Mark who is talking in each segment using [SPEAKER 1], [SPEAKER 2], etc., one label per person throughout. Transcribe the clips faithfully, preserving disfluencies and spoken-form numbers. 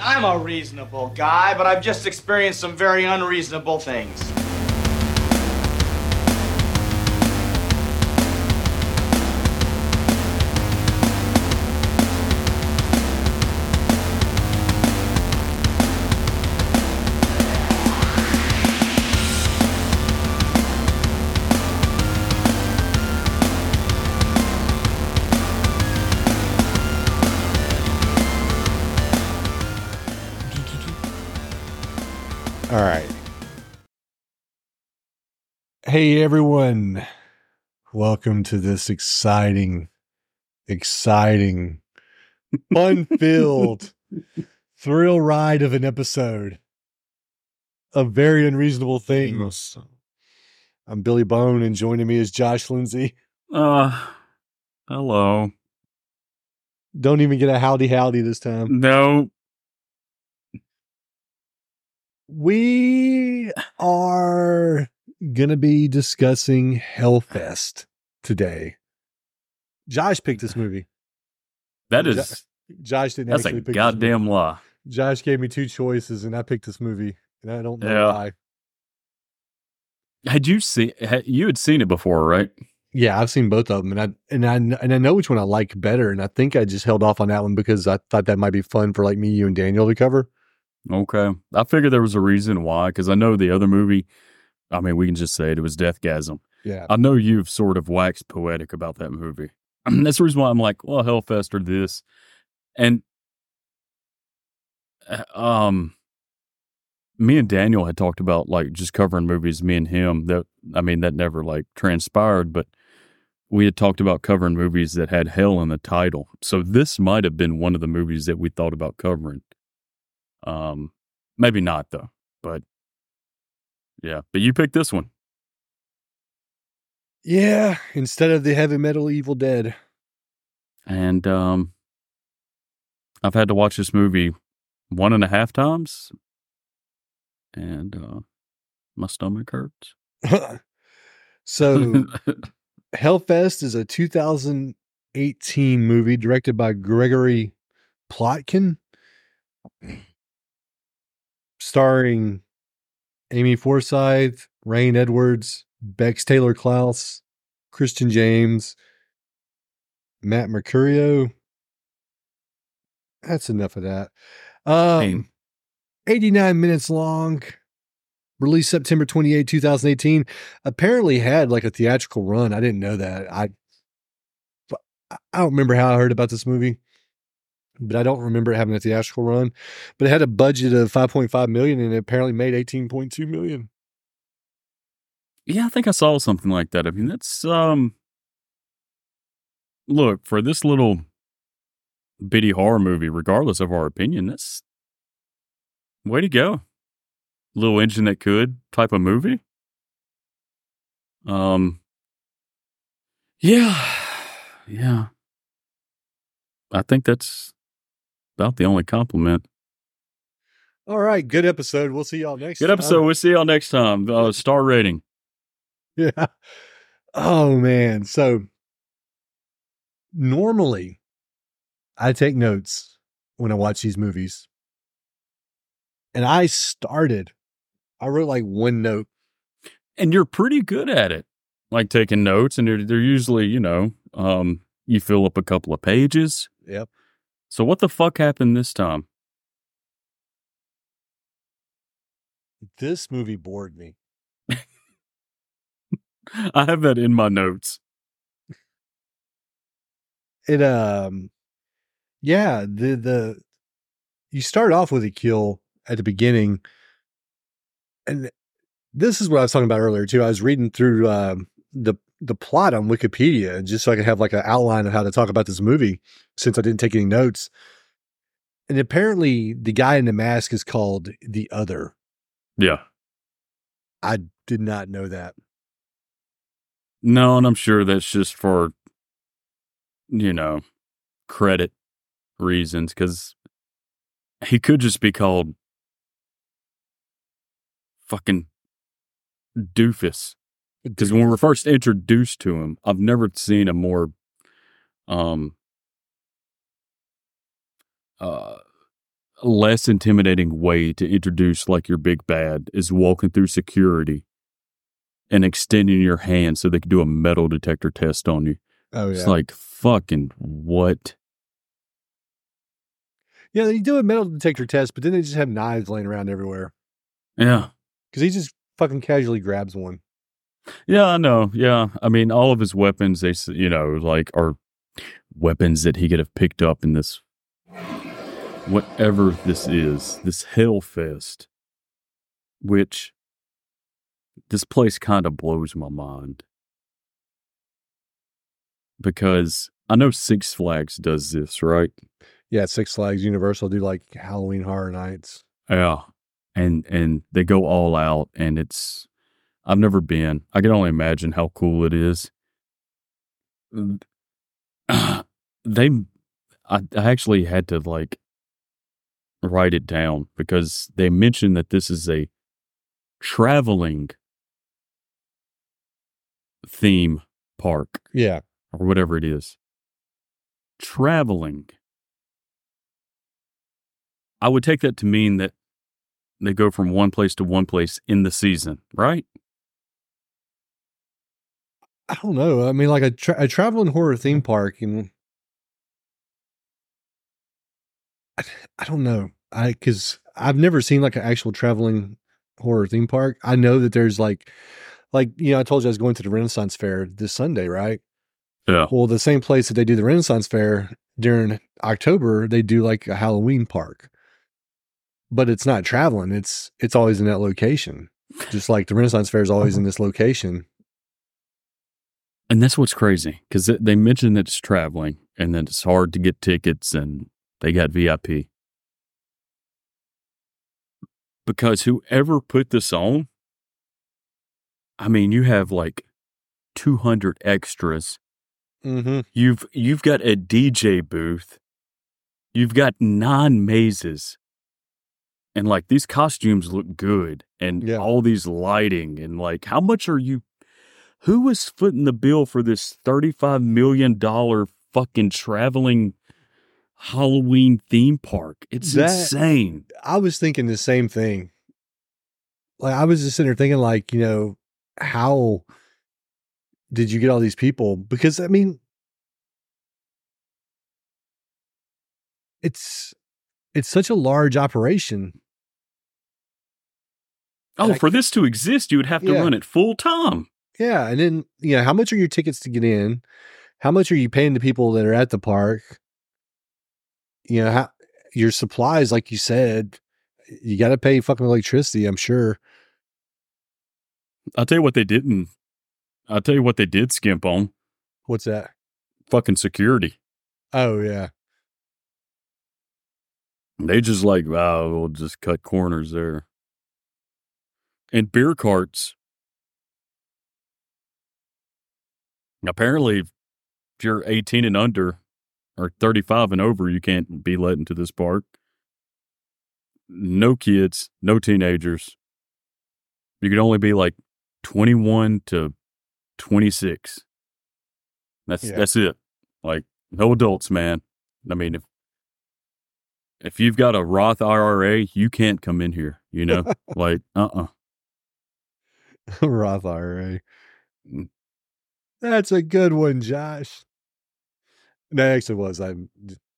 [SPEAKER 1] I'm a reasonable guy, but I've just experienced some very unreasonable things.
[SPEAKER 2] All right. Hey, everyone. Welcome to this exciting, exciting, fun-filled, thrill ride of an episode of Very Unreasonable Things. I'm Billy Bone, and joining me is Josh Lindsay.
[SPEAKER 3] Uh, hello.
[SPEAKER 2] Don't even get a howdy howdy this time.
[SPEAKER 3] No.
[SPEAKER 2] We are going to be discussing Hellfest today. Josh picked this movie.
[SPEAKER 3] That is,
[SPEAKER 2] Josh didn't
[SPEAKER 3] that's
[SPEAKER 2] actually
[SPEAKER 3] a
[SPEAKER 2] pick
[SPEAKER 3] goddamn lie.
[SPEAKER 2] Josh gave me two choices, and I picked this movie, and I don't know
[SPEAKER 3] Yeah.
[SPEAKER 2] why.
[SPEAKER 3] Had you seen, had, you had seen it before, right?
[SPEAKER 2] Yeah, I've seen both of them, and I and I and I know which one I like better, and I think I just held off on that one because I thought that might be fun for like me, you, and Daniel to cover.
[SPEAKER 3] Okay. I figured there was a reason why, because I know the other movie, I mean, we can just say it, it was Deathgasm.
[SPEAKER 2] Yeah.
[SPEAKER 3] I know you've sort of waxed poetic about that movie. That's the reason why I'm like, well, Hellfest or this. And uh, um, me and Daniel had talked about like just covering movies, me and him. That I mean, that never like transpired, but we had talked about covering movies that had hell in the title. So this might have been one of the movies that we thought about covering. Um, maybe not though, but yeah, but you picked this one.
[SPEAKER 2] Yeah, instead of the heavy metal Evil Dead.
[SPEAKER 3] And um, I've had to watch this movie one and a half times, and uh, my stomach hurts.
[SPEAKER 2] So, Hellfest is a two thousand eighteen movie directed by Gregory Plotkin, starring Amy Forsyth, Rain Edwards, Bex Taylor Klaus, Christian James, Matt Mercurio. That's enough of that. Um,
[SPEAKER 3] Hey.
[SPEAKER 2] eighty-nine minutes long. Released September twenty-eighth, twenty eighteen. Apparently had like a theatrical run. I didn't know that. I I don't remember how I heard about this movie, but I don't remember it having a theatrical run. But it had a budget of five point five million dollars and it apparently made eighteen point two million dollars.
[SPEAKER 3] Yeah, I think I saw something like that. I mean, that's um. Look, for this little bitty horror movie, regardless of our opinion, that's way to go. Little engine that could type of movie. Um. Yeah, yeah. I think that's about the only compliment.
[SPEAKER 2] All right, good episode. We'll see y'all next
[SPEAKER 3] Good
[SPEAKER 2] time.
[SPEAKER 3] episode. We'll see y'all next time. Uh, star rating.
[SPEAKER 2] Yeah. Oh, man. So normally I take notes when I watch these movies. And I started, I wrote like one note.
[SPEAKER 3] And you're pretty good at it. Like taking notes, and they're, they're usually, you know, um, you fill up a couple of pages.
[SPEAKER 2] Yep.
[SPEAKER 3] So what the fuck happened this time?
[SPEAKER 2] This movie bored me.
[SPEAKER 3] I have that in my notes.
[SPEAKER 2] It, um, yeah, the, the, you start off with a kill at the beginning. And this is what I was talking about earlier too. I was reading through, um, the, the plot on Wikipedia just so I could have like an outline of how to talk about this movie since I didn't take any notes. And apparently the guy in the mask is called the Other.
[SPEAKER 3] Yeah.
[SPEAKER 2] I did not know that.
[SPEAKER 3] No, and I'm sure that's just for, you know, credit reasons, because he could just be called fucking Doofus. Because when we were first introduced to him, I've never seen a more um uh less intimidating way to introduce like your big bad is walking through security and extending your hand so they can do a metal detector test on you.
[SPEAKER 2] Oh, yeah.
[SPEAKER 3] It's like, fucking what?
[SPEAKER 2] Yeah, they do a metal detector test, but then they just have knives laying around everywhere.
[SPEAKER 3] Yeah.
[SPEAKER 2] Because he just fucking casually grabs one.
[SPEAKER 3] Yeah, I know. Yeah. I mean, all of his weapons, they, s- you know, like are weapons that he could have picked up in this, whatever this is, this Hellfest, which this place kind of blows my mind. Because I know Six Flags does this, right?
[SPEAKER 2] Yeah, Six Flags, Universal do like Halloween Horror Nights.
[SPEAKER 3] Yeah. And and they go all out, and it's, I've never been. I can only imagine how cool it is. They, I, I actually had to like write it down because they mentioned that this is a traveling theme park
[SPEAKER 2] Yeah.
[SPEAKER 3] or whatever it is. Traveling. I would take that to mean that they go from one place to one place in the season, right?
[SPEAKER 2] I don't know. I mean, like a, tra- a traveling horror theme park, and I, I don't know. I because I've never seen like an actual traveling horror theme park. I know that there's like, like you know, I told you I was going to the Renaissance Fair this Sunday, right?
[SPEAKER 3] Yeah.
[SPEAKER 2] Well, the same place that they do the Renaissance Fair during October, they do like a Halloween park, but it's not traveling. It's it's always in that location, just like the Renaissance Fair is always in this location.
[SPEAKER 3] And that's what's crazy because they mentioned that it's traveling and that it's hard to get tickets and they got V I P. Because whoever put this on, I mean, you have like two hundred extras.
[SPEAKER 2] Mm-hmm.
[SPEAKER 3] You've you've got a D J booth. You've got nine mazes. And like these costumes look good and
[SPEAKER 2] Yeah.
[SPEAKER 3] all these lighting and like how much are you, who was footing the bill for this thirty-five million dollars fucking traveling Halloween theme park? It's
[SPEAKER 2] That-
[SPEAKER 3] insane.
[SPEAKER 2] I was thinking the same thing. Like I was just sitting there thinking, like, you know, how did you get all these people? Because I mean, it's it's such a large operation.
[SPEAKER 3] Oh,
[SPEAKER 2] Like-
[SPEAKER 3] for this to exist, you would have to
[SPEAKER 2] Yeah.
[SPEAKER 3] run it full time.
[SPEAKER 2] Yeah, and then you know, how much are your tickets to get in? How much are you paying the people that are at the park? You know, how your supplies, like you said, you got to pay fucking electricity. I'm sure.
[SPEAKER 3] I'll tell you what they didn't. I'll tell you what they did skimp on.
[SPEAKER 2] What's that?
[SPEAKER 3] Fucking security.
[SPEAKER 2] Oh yeah,
[SPEAKER 3] They just like, oh, we'll just cut corners there. And beer carts. Apparently, if you're eighteen and under or thirty-five and over, you can't be let into this park. No kids, no teenagers. You could only be like twenty-one to twenty-six. That's
[SPEAKER 2] Yeah.
[SPEAKER 3] that's it. Like no adults, man. I mean, if if you've got a Roth I R A, you can't come in here. You know, like uh uh
[SPEAKER 2] Roth I R A.
[SPEAKER 3] Mm.
[SPEAKER 2] That's a good one, Josh. That actually was. I'm.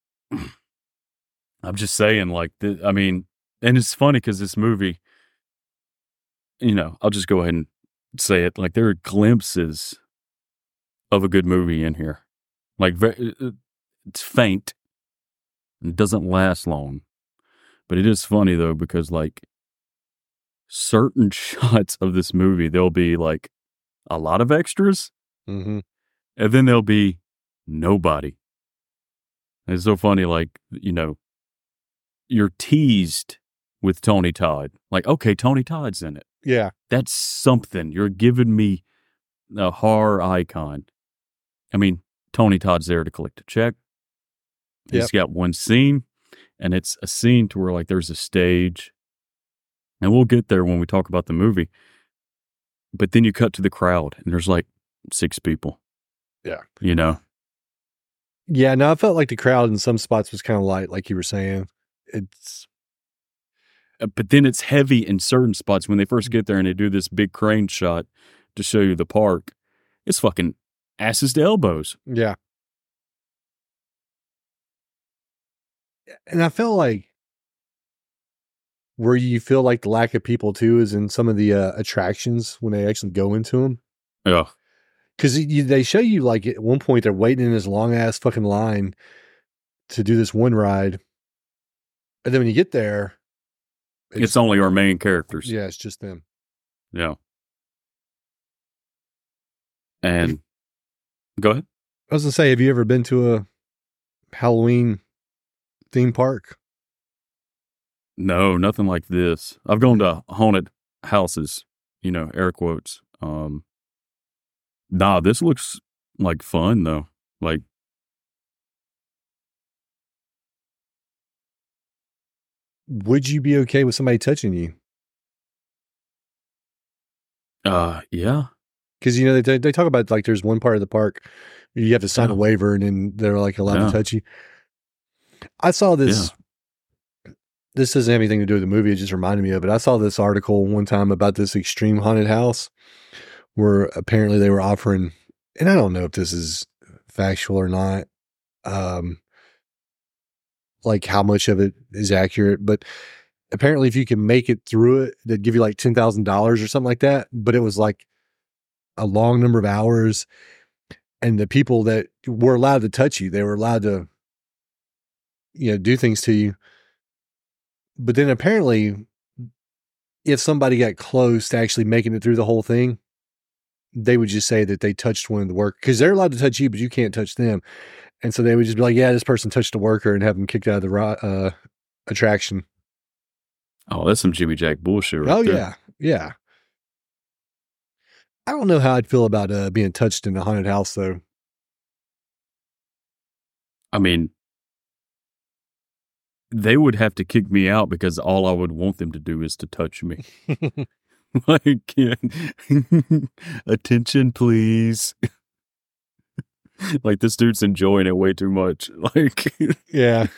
[SPEAKER 3] I'm just saying, like, th- I mean, and it's funny because this movie, you know, I'll just go ahead and say it. Like, there are glimpses of a good movie in here. Like, ve- it's faint. It doesn't last long. But it is funny, though, because, like, certain shots of this movie, there'll be, like, a lot of extras,
[SPEAKER 2] Mm-hmm.
[SPEAKER 3] and then there'll be nobody. And it's so funny, like, you know, you're teased with Tony Todd. Like, okay, Tony Todd's in it.
[SPEAKER 2] Yeah.
[SPEAKER 3] That's something. You're giving me a horror icon. I mean, Tony Todd's there to collect a check. He's got one scene, and it's a scene to where, like, there's a stage. And we'll get there when we talk about the movie. But then you cut to the crowd, and there's, like, six people.
[SPEAKER 2] Yeah.
[SPEAKER 3] You know?
[SPEAKER 2] Yeah. No, I felt like the crowd in some spots was kind of light, like you were saying. it's
[SPEAKER 3] Uh, But then it's heavy in certain spots when they first get there and they do this big crane shot to show you the park. It's fucking asses to elbows.
[SPEAKER 2] yeah. And I felt like where you feel like the lack of people too is in some of the uh, attractions when they actually go into them.
[SPEAKER 3] Yeah.
[SPEAKER 2] Because they show you like at one point they're waiting in this long ass fucking line to do this one ride. And then when you get there,
[SPEAKER 3] It's, only our main characters.
[SPEAKER 2] yeah, it's just them.
[SPEAKER 3] Yeah. And go ahead.
[SPEAKER 2] I was gonna say, have you ever been to a Halloween theme park?
[SPEAKER 3] No, nothing like this. I've gone to haunted houses, you know, air quotes. Um, nah, this looks like fun though. Like,
[SPEAKER 2] Would you be okay with somebody touching you?
[SPEAKER 3] uh, yeah.
[SPEAKER 2] Because you know they they talk about like there's one part of the park where you have to sign
[SPEAKER 3] Yeah.
[SPEAKER 2] a waiver and then they're like allowed
[SPEAKER 3] Yeah.
[SPEAKER 2] to touch you. I saw this. This doesn't have anything to do with the movie. It just reminded me of it. I saw this article one time about this extreme haunted house where apparently they were offering, and I don't know if this is factual or not, um, like how much of it is accurate, but apparently if you can make it through it, they'd give you like ten thousand dollars or something like that. But it was like a long number of hours. And the people that were allowed to touch you, they were allowed to, you know, do things to you. But then apparently, if somebody got close to actually making it through the whole thing, they would just say that they touched one of the workers because they're allowed to touch you, but you can't touch them. And so they would just be like, yeah, this person touched a worker and have them kicked out of the uh, attraction.
[SPEAKER 3] Oh, that's some Jimmy Jack bullshit right
[SPEAKER 2] Oh,
[SPEAKER 3] there.
[SPEAKER 2] yeah. Yeah. I don't know how I'd feel about uh, being touched in a haunted house, though.
[SPEAKER 3] I mean, they would have to kick me out because all I would want them to do is to touch me. Like, yeah. Attention, please. Like, this dude's enjoying it way too much. Like,
[SPEAKER 2] Yeah.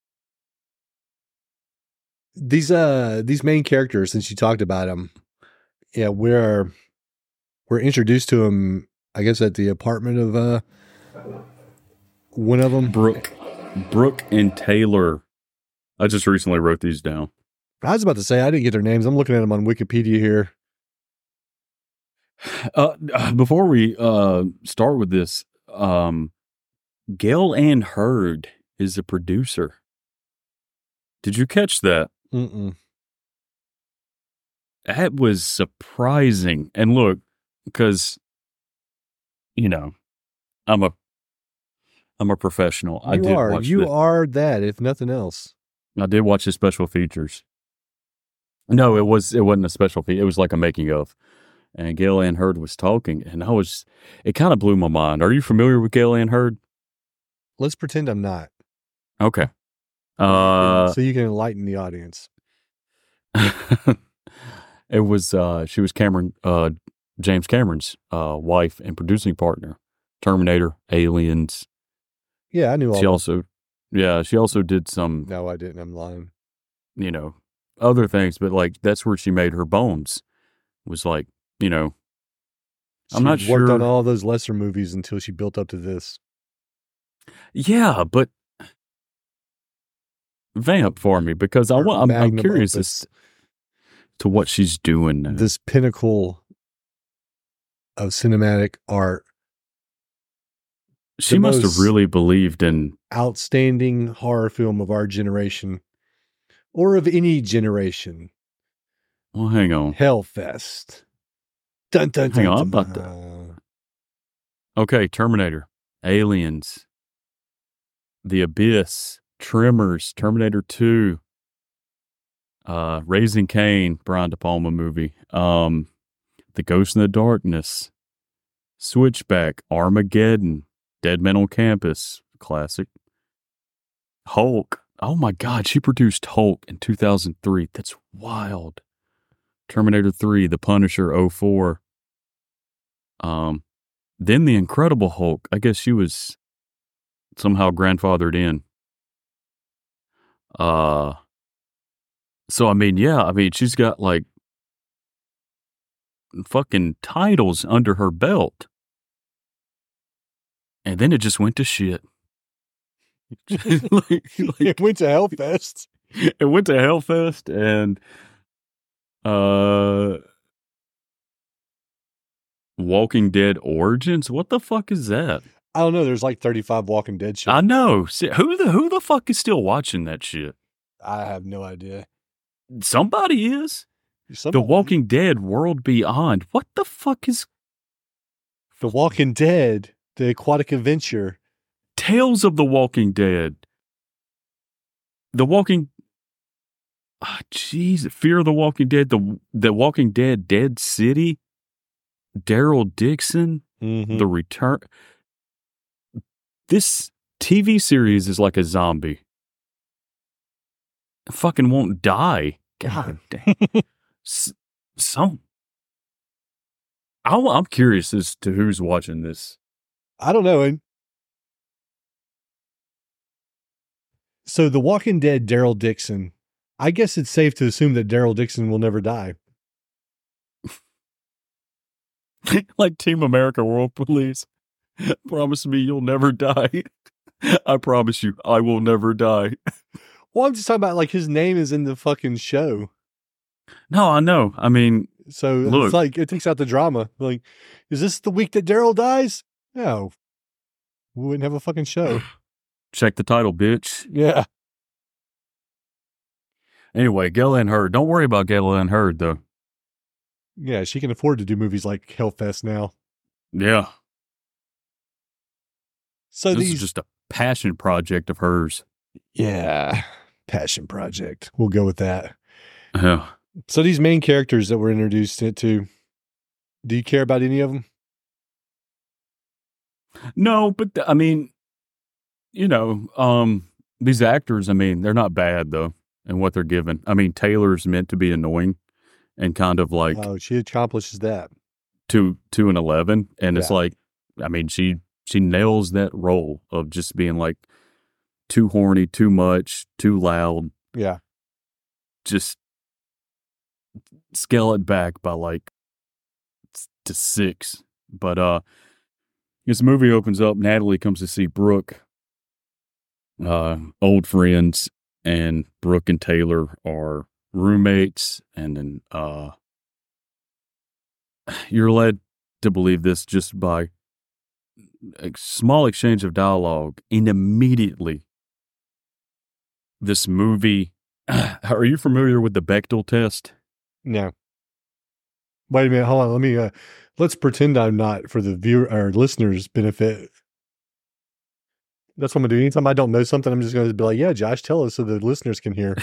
[SPEAKER 2] These uh these main characters, since you talked about them, yeah, we're we're introduced to them, I guess, at the apartment of uh one of them.
[SPEAKER 3] Brooke, Brooke and Taylor. I just recently wrote these down.
[SPEAKER 2] I was about to say I didn't get their names. I'm looking at them on Wikipedia here.
[SPEAKER 3] Uh, before we uh, start with this, um, Gail Ann Hurd is the producer. Did you catch that?
[SPEAKER 2] Mm-mm.
[SPEAKER 3] That was surprising. And look, because you know, I'm a I'm a professional. I
[SPEAKER 2] You
[SPEAKER 3] did
[SPEAKER 2] are
[SPEAKER 3] watch
[SPEAKER 2] you
[SPEAKER 3] the,
[SPEAKER 2] are that, if nothing else.
[SPEAKER 3] I did watch the special features. No, it was it wasn't a special feature. It was like a making of. And Gail Ann Hurd was talking, and I was it kind of blew my mind. Are you familiar with Gail Ann Hurd?
[SPEAKER 2] Let's pretend I'm not.
[SPEAKER 3] Okay. Uh,
[SPEAKER 2] so you can enlighten the audience.
[SPEAKER 3] it was uh, she was Cameron uh, James Cameron's uh, wife and producing partner. Terminator, Aliens.
[SPEAKER 2] Yeah, I knew all
[SPEAKER 3] She
[SPEAKER 2] that.
[SPEAKER 3] also, yeah, she also did some,
[SPEAKER 2] No, I didn't. I'm lying.
[SPEAKER 3] you know, other things, but like that's where she made her bones. Was like, you know, I'm
[SPEAKER 2] She
[SPEAKER 3] not
[SPEAKER 2] worked
[SPEAKER 3] sure.
[SPEAKER 2] on all those lesser movies until she built up to this.
[SPEAKER 3] Yeah, but vamp for me because I
[SPEAKER 2] Her
[SPEAKER 3] want. I'm, I'm
[SPEAKER 2] magnum
[SPEAKER 3] curious
[SPEAKER 2] opus.
[SPEAKER 3] as to what she's doing now.
[SPEAKER 2] This pinnacle of cinematic art.
[SPEAKER 3] She
[SPEAKER 2] the
[SPEAKER 3] must
[SPEAKER 2] most-
[SPEAKER 3] have really believed in.
[SPEAKER 2] Outstanding horror film of our generation. Or of any generation.
[SPEAKER 3] Well, hang on.
[SPEAKER 2] Hellfest. Dun, dun, dun,
[SPEAKER 3] Hang on,
[SPEAKER 2] dun,
[SPEAKER 3] I'm about to-
[SPEAKER 2] dun.
[SPEAKER 3] Okay, Terminator, Aliens, The Abyss, Tremors, Terminator two, uh, Raising Cain, Brian De Palma movie, um, The Ghost in the Darkness, Switchback, Armageddon, Dead Men on Campus, classic, Hulk. Oh my God, she produced Hulk in two thousand three. That's wild. Terminator three, The Punisher oh four. Um, then The Incredible Hulk. I guess she was somehow grandfathered in. Uh, so I mean, yeah, I mean, she's got like fucking titles under her belt, and then it just went to shit. like, like,
[SPEAKER 2] It went to Hellfest.
[SPEAKER 3] it went to Hellfest, and uh, Walking Dead Origins. What the fuck is that?
[SPEAKER 2] I don't know. There's like thirty-five Walking Dead shit.
[SPEAKER 3] I know. See, who the who the fuck is still watching that shit?
[SPEAKER 2] I have no idea.
[SPEAKER 3] Somebody is.
[SPEAKER 2] Somebody,
[SPEAKER 3] The Walking Dead World Beyond. What the fuck is
[SPEAKER 2] The Walking Dead, the aquatic adventure.
[SPEAKER 3] Tales of the Walking Dead? The Walking. Ah, jeez, Fear of the Walking Dead. The The Walking Dead Dead City. Daryl Dixon.
[SPEAKER 2] Mm-hmm.
[SPEAKER 3] The Return. This T V series is like a zombie. It fucking won't die. God damn. S- Some. I, I'm curious as to who's watching this.
[SPEAKER 2] I don't know. And so The Walking Dead, Daryl Dixon. I guess it's safe to assume that Daryl Dixon will never die.
[SPEAKER 3] Like Team America World Police. Promise me you'll never die. I promise you, I will never die.
[SPEAKER 2] Well, I'm just talking about like his name is in the fucking show.
[SPEAKER 3] No, I know. I mean,
[SPEAKER 2] So
[SPEAKER 3] Look.
[SPEAKER 2] it's like it takes out the drama. Like, is this the week that Daryl dies? No. We wouldn't have a fucking show.
[SPEAKER 3] check the title, bitch.
[SPEAKER 2] Yeah.
[SPEAKER 3] Anyway, Galen Hurd. Don't worry about Galen Hurd, though.
[SPEAKER 2] Yeah, she can afford to do movies like Hellfest now.
[SPEAKER 3] Yeah.
[SPEAKER 2] So
[SPEAKER 3] this
[SPEAKER 2] these
[SPEAKER 3] is just a passion project of hers.
[SPEAKER 2] Yeah. Passion project. We'll go with that.
[SPEAKER 3] Yeah.
[SPEAKER 2] So these main characters that were introduced to, do you care about any of them?
[SPEAKER 3] No, but th- I mean, you know, um, these actors, I mean, they're not bad, though, in what they're given. I mean, Taylor's meant to be annoying and kind of like
[SPEAKER 2] Oh, she accomplishes that.
[SPEAKER 3] two, two and eleven. And it's
[SPEAKER 2] Yeah.
[SPEAKER 3] like, I mean, she, she nails that role of just being like too horny, too much, too loud,
[SPEAKER 2] Yeah.
[SPEAKER 3] just scale it back by like s- to six. But, uh, this movie opens up. Natalie comes to see Brooke, uh, old friends, and Brooke and Taylor are roommates. And then, uh, you're led to believe this just by a small exchange of dialogue, and immediately this movie. Are you familiar with the Bechdel test?
[SPEAKER 2] No. Wait a minute. Hold on. Let me, uh, let's pretend I'm not for the viewer or listeners' benefit. That's what I'm going to do. Anytime I don't know something, I'm just going to be like, yeah, Josh, tell us so the listeners can hear.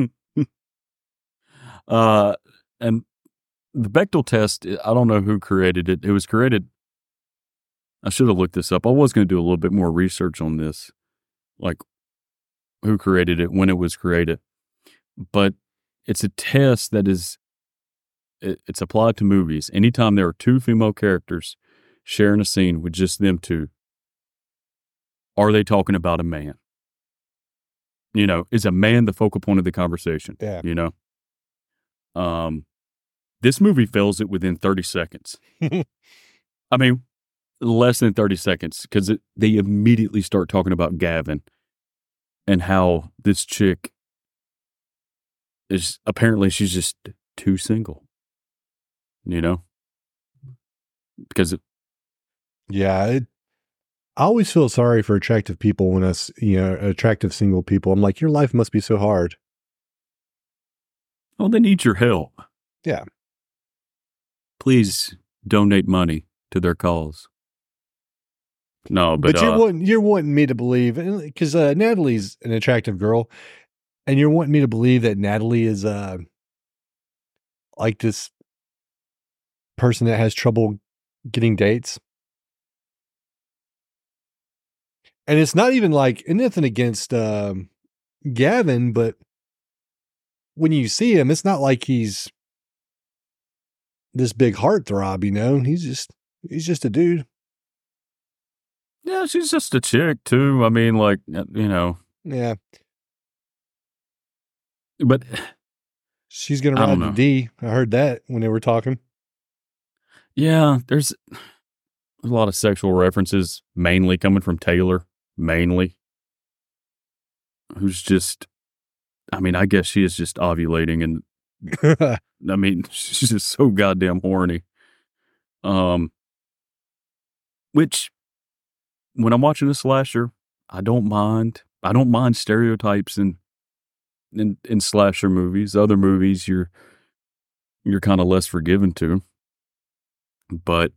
[SPEAKER 3] uh, and the Bechdel test, I don't know who created it. It was created. I should have looked this up. I was going to do a little bit more research on this, like who created it, when it was created. But it's a test that is, it, it's applied to movies. Anytime there are two female characters sharing a scene with just them two, are they talking about a man? You know, is a man the focal point of the conversation?
[SPEAKER 2] Yeah.
[SPEAKER 3] You know? Um, this movie fails it within thirty seconds. I mean, less than thirty seconds, because they immediately start talking about Gavin and how this chick is apparently she's just too single, you know, because it,
[SPEAKER 2] Yeah. It, I always feel sorry for attractive people when us, you know, attractive single people. I'm like, your life must be so hard.
[SPEAKER 3] oh, they need your help.
[SPEAKER 2] Yeah.
[SPEAKER 3] Please donate money to their cause. No, but,
[SPEAKER 2] But, you're
[SPEAKER 3] uh,
[SPEAKER 2] wanting, you're wanting me to believe, because uh, Natalie's an attractive girl, and you're wanting me to believe that Natalie is uh, like this person that has trouble getting dates. And it's not even like, and nothing against um, Gavin, but when you see him, it's not like he's this big heartthrob, you know? He's just, he's just a dude.
[SPEAKER 3] yeah, she's just a chick too. I mean, like, you know,
[SPEAKER 2] Yeah.
[SPEAKER 3] But
[SPEAKER 2] She's gonna
[SPEAKER 3] I
[SPEAKER 2] ride
[SPEAKER 3] don't
[SPEAKER 2] the
[SPEAKER 3] know.
[SPEAKER 2] D. I heard that when they were talking.
[SPEAKER 3] Yeah, there's a lot of sexual references, mainly coming from Taylor, mainly. Who's just, I mean, I guess she is just ovulating, and I mean, she's just so goddamn horny. Um, which, when I'm watching a slasher, I don't mind. I don't mind stereotypes in in, in slasher movies. Other movies, you're you're kind of less forgiven to. But,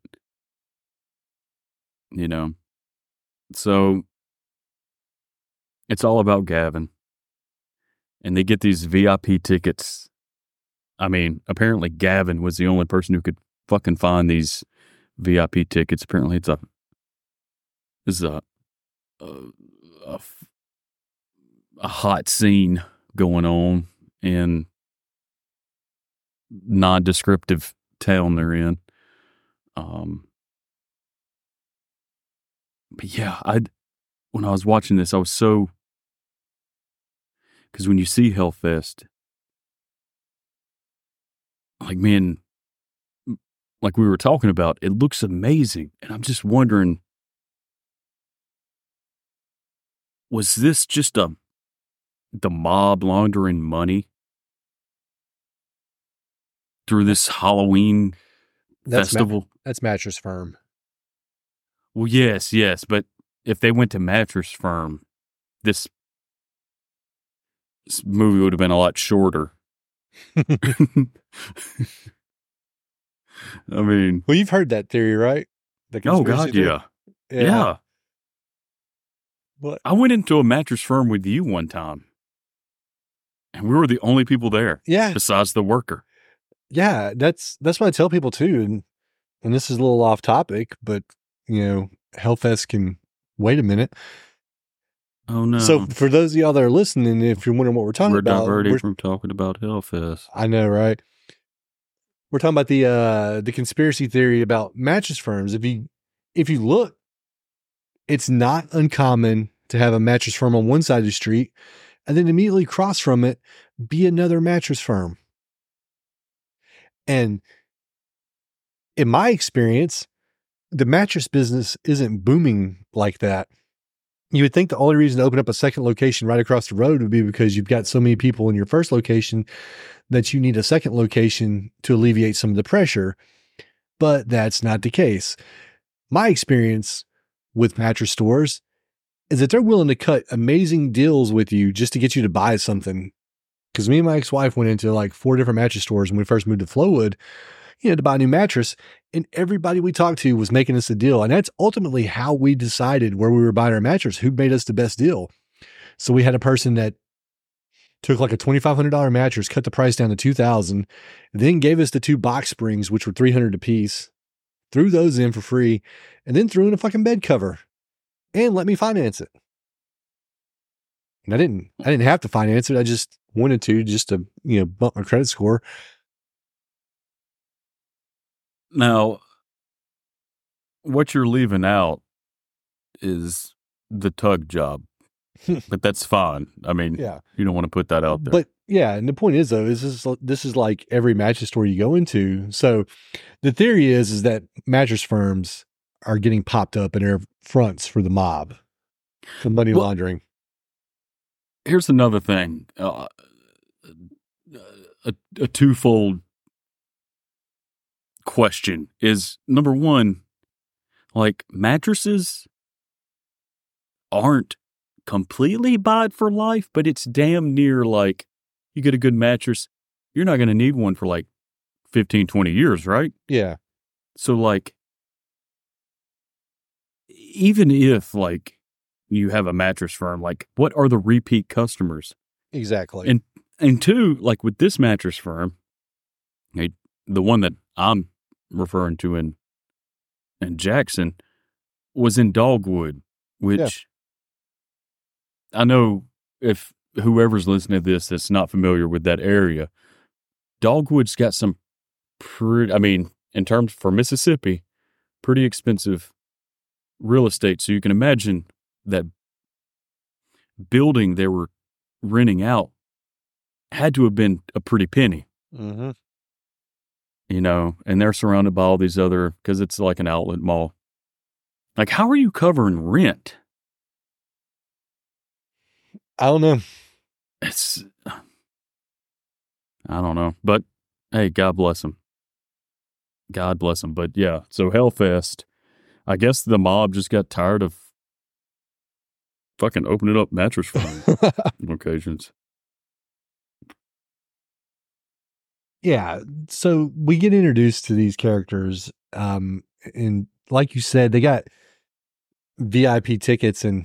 [SPEAKER 3] you know, so it's all about Gavin. And they get these V I P tickets. I mean, apparently Gavin was the only person who could fucking find these V I P tickets. Apparently it's a, it's a, a, a, a hot scene going on in non-descriptive town they're in. Um, but yeah, I, when I was watching this, I was so, because when you see Hellfest, like, man, like we were talking about, it looks amazing. And I'm just wondering, was this just a, the mob laundering money through this Halloween
[SPEAKER 2] That's ma-
[SPEAKER 3] festival?
[SPEAKER 2] that's Mattress Firm.
[SPEAKER 3] Well, yes, yes. But if they went to Mattress Firm, this, this movie would have been a lot shorter. I mean,
[SPEAKER 2] Well, you've heard that theory, right? The
[SPEAKER 3] oh
[SPEAKER 2] conspiracy
[SPEAKER 3] God,
[SPEAKER 2] theory?
[SPEAKER 3] yeah.
[SPEAKER 2] yeah.
[SPEAKER 3] Yeah.
[SPEAKER 2] What?
[SPEAKER 3] I went into a Mattress Firm with you one time, and we were the only people there
[SPEAKER 2] Yeah,
[SPEAKER 3] besides the worker.
[SPEAKER 2] yeah. That's that's what I tell people too. And and this is a little off topic, but you know, Hellfest can wait a minute.
[SPEAKER 3] Oh no.
[SPEAKER 2] So for those of y'all that are listening, if you're wondering what we're talking
[SPEAKER 3] we're
[SPEAKER 2] about,
[SPEAKER 3] diverting
[SPEAKER 2] we're-
[SPEAKER 3] from talking about Hellfest.
[SPEAKER 2] I know, right? We're talking about the uh the conspiracy theory about mattress firms. If you if you look, it's not uncommon to have a mattress firm on one side of the street and then immediately across from it be another mattress firm. And in my experience, the mattress business isn't booming like that. You would think the only reason to open up a second location right across the road would be because you've got so many people in your first location that you need a second location to alleviate some of the pressure. But that's not the case. My experience with mattress stores is that they're willing to cut amazing deals with you just to get you to buy something. Because me and my ex-wife went into like four different mattress stores when we first moved to Flowood, you know, to buy a new mattress, and everybody we talked to was making us a deal. And that's ultimately how we decided where we were buying our mattress, who made us the best deal. So we had a person that took like a twenty-five hundred dollars mattress, cut the price down to two thousand dollars, then gave us the two box springs, which were three hundred dollars a piece, threw those in for free, and then threw in a fucking bed cover and let me finance it. And I didn't, I didn't have to finance it. I just wanted to, just to, you know, bump my credit score.
[SPEAKER 3] Now, what you're leaving out is the tug job, but that's fine. I mean,
[SPEAKER 2] Yeah.
[SPEAKER 3] you don't want to put that out there.
[SPEAKER 2] But yeah, and the point is though, is this, this is like every mattress store you go into. So the theory is, is that mattress firms are getting popped up in their fronts for the mob, for money
[SPEAKER 3] Well,
[SPEAKER 2] laundering.
[SPEAKER 3] Here's another thing, uh, a, a twofold question is, number one, like, mattresses aren't completely bought for life, but it's damn near like, you get a good mattress, you're not going to need one for like fifteen, twenty years, right?
[SPEAKER 2] Yeah.
[SPEAKER 3] So like, even if like you have a mattress firm, like, what are the repeat customers?
[SPEAKER 2] Exactly.
[SPEAKER 3] And and two, like with this mattress firm, okay, the one that I'm referring to in in Jackson was in Dogwood, which I know if whoever's listening to this that's not familiar with that area, Dogwood's got some pretty, I mean, in terms for Mississippi, pretty expensive real estate. So you can imagine that building they were renting out had to have been a pretty penny,
[SPEAKER 2] Mm-hmm.
[SPEAKER 3] you know, and they're surrounded by all these other, because it's like an outlet mall. Like, how are you covering rent?
[SPEAKER 2] I don't know.
[SPEAKER 3] It's, I don't know. But hey, God bless them. God bless them. But yeah, so Hellfest, I guess the mob just got tired of fucking opening up mattress firm locations.
[SPEAKER 2] Yeah. So we get introduced to these characters. Um, and like you said, they got V I P tickets, and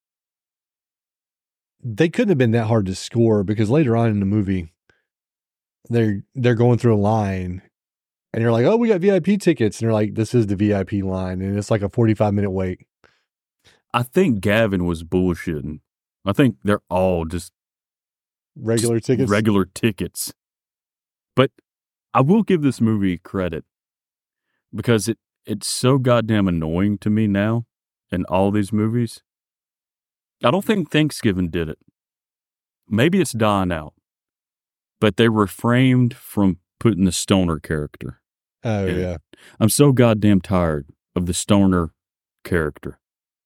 [SPEAKER 2] they couldn't have been that hard to score, because later on in the movie, they're they're going through a line, and you're like, oh, we got V I P tickets. And they're like, this is the V I P line. And it's like a forty-five minute wait.
[SPEAKER 3] I think Gavin was bullshitting. I think they're all just
[SPEAKER 2] Regular
[SPEAKER 3] just
[SPEAKER 2] tickets.
[SPEAKER 3] regular tickets. But I will give this movie credit, because it, it's so goddamn annoying to me now in all these movies. I don't think Thanksgiving did it. Maybe it's dying out. But they refrained from putting the stoner character.
[SPEAKER 2] Oh,
[SPEAKER 3] Yeah.
[SPEAKER 2] yeah.
[SPEAKER 3] I'm so goddamn tired of the stoner character.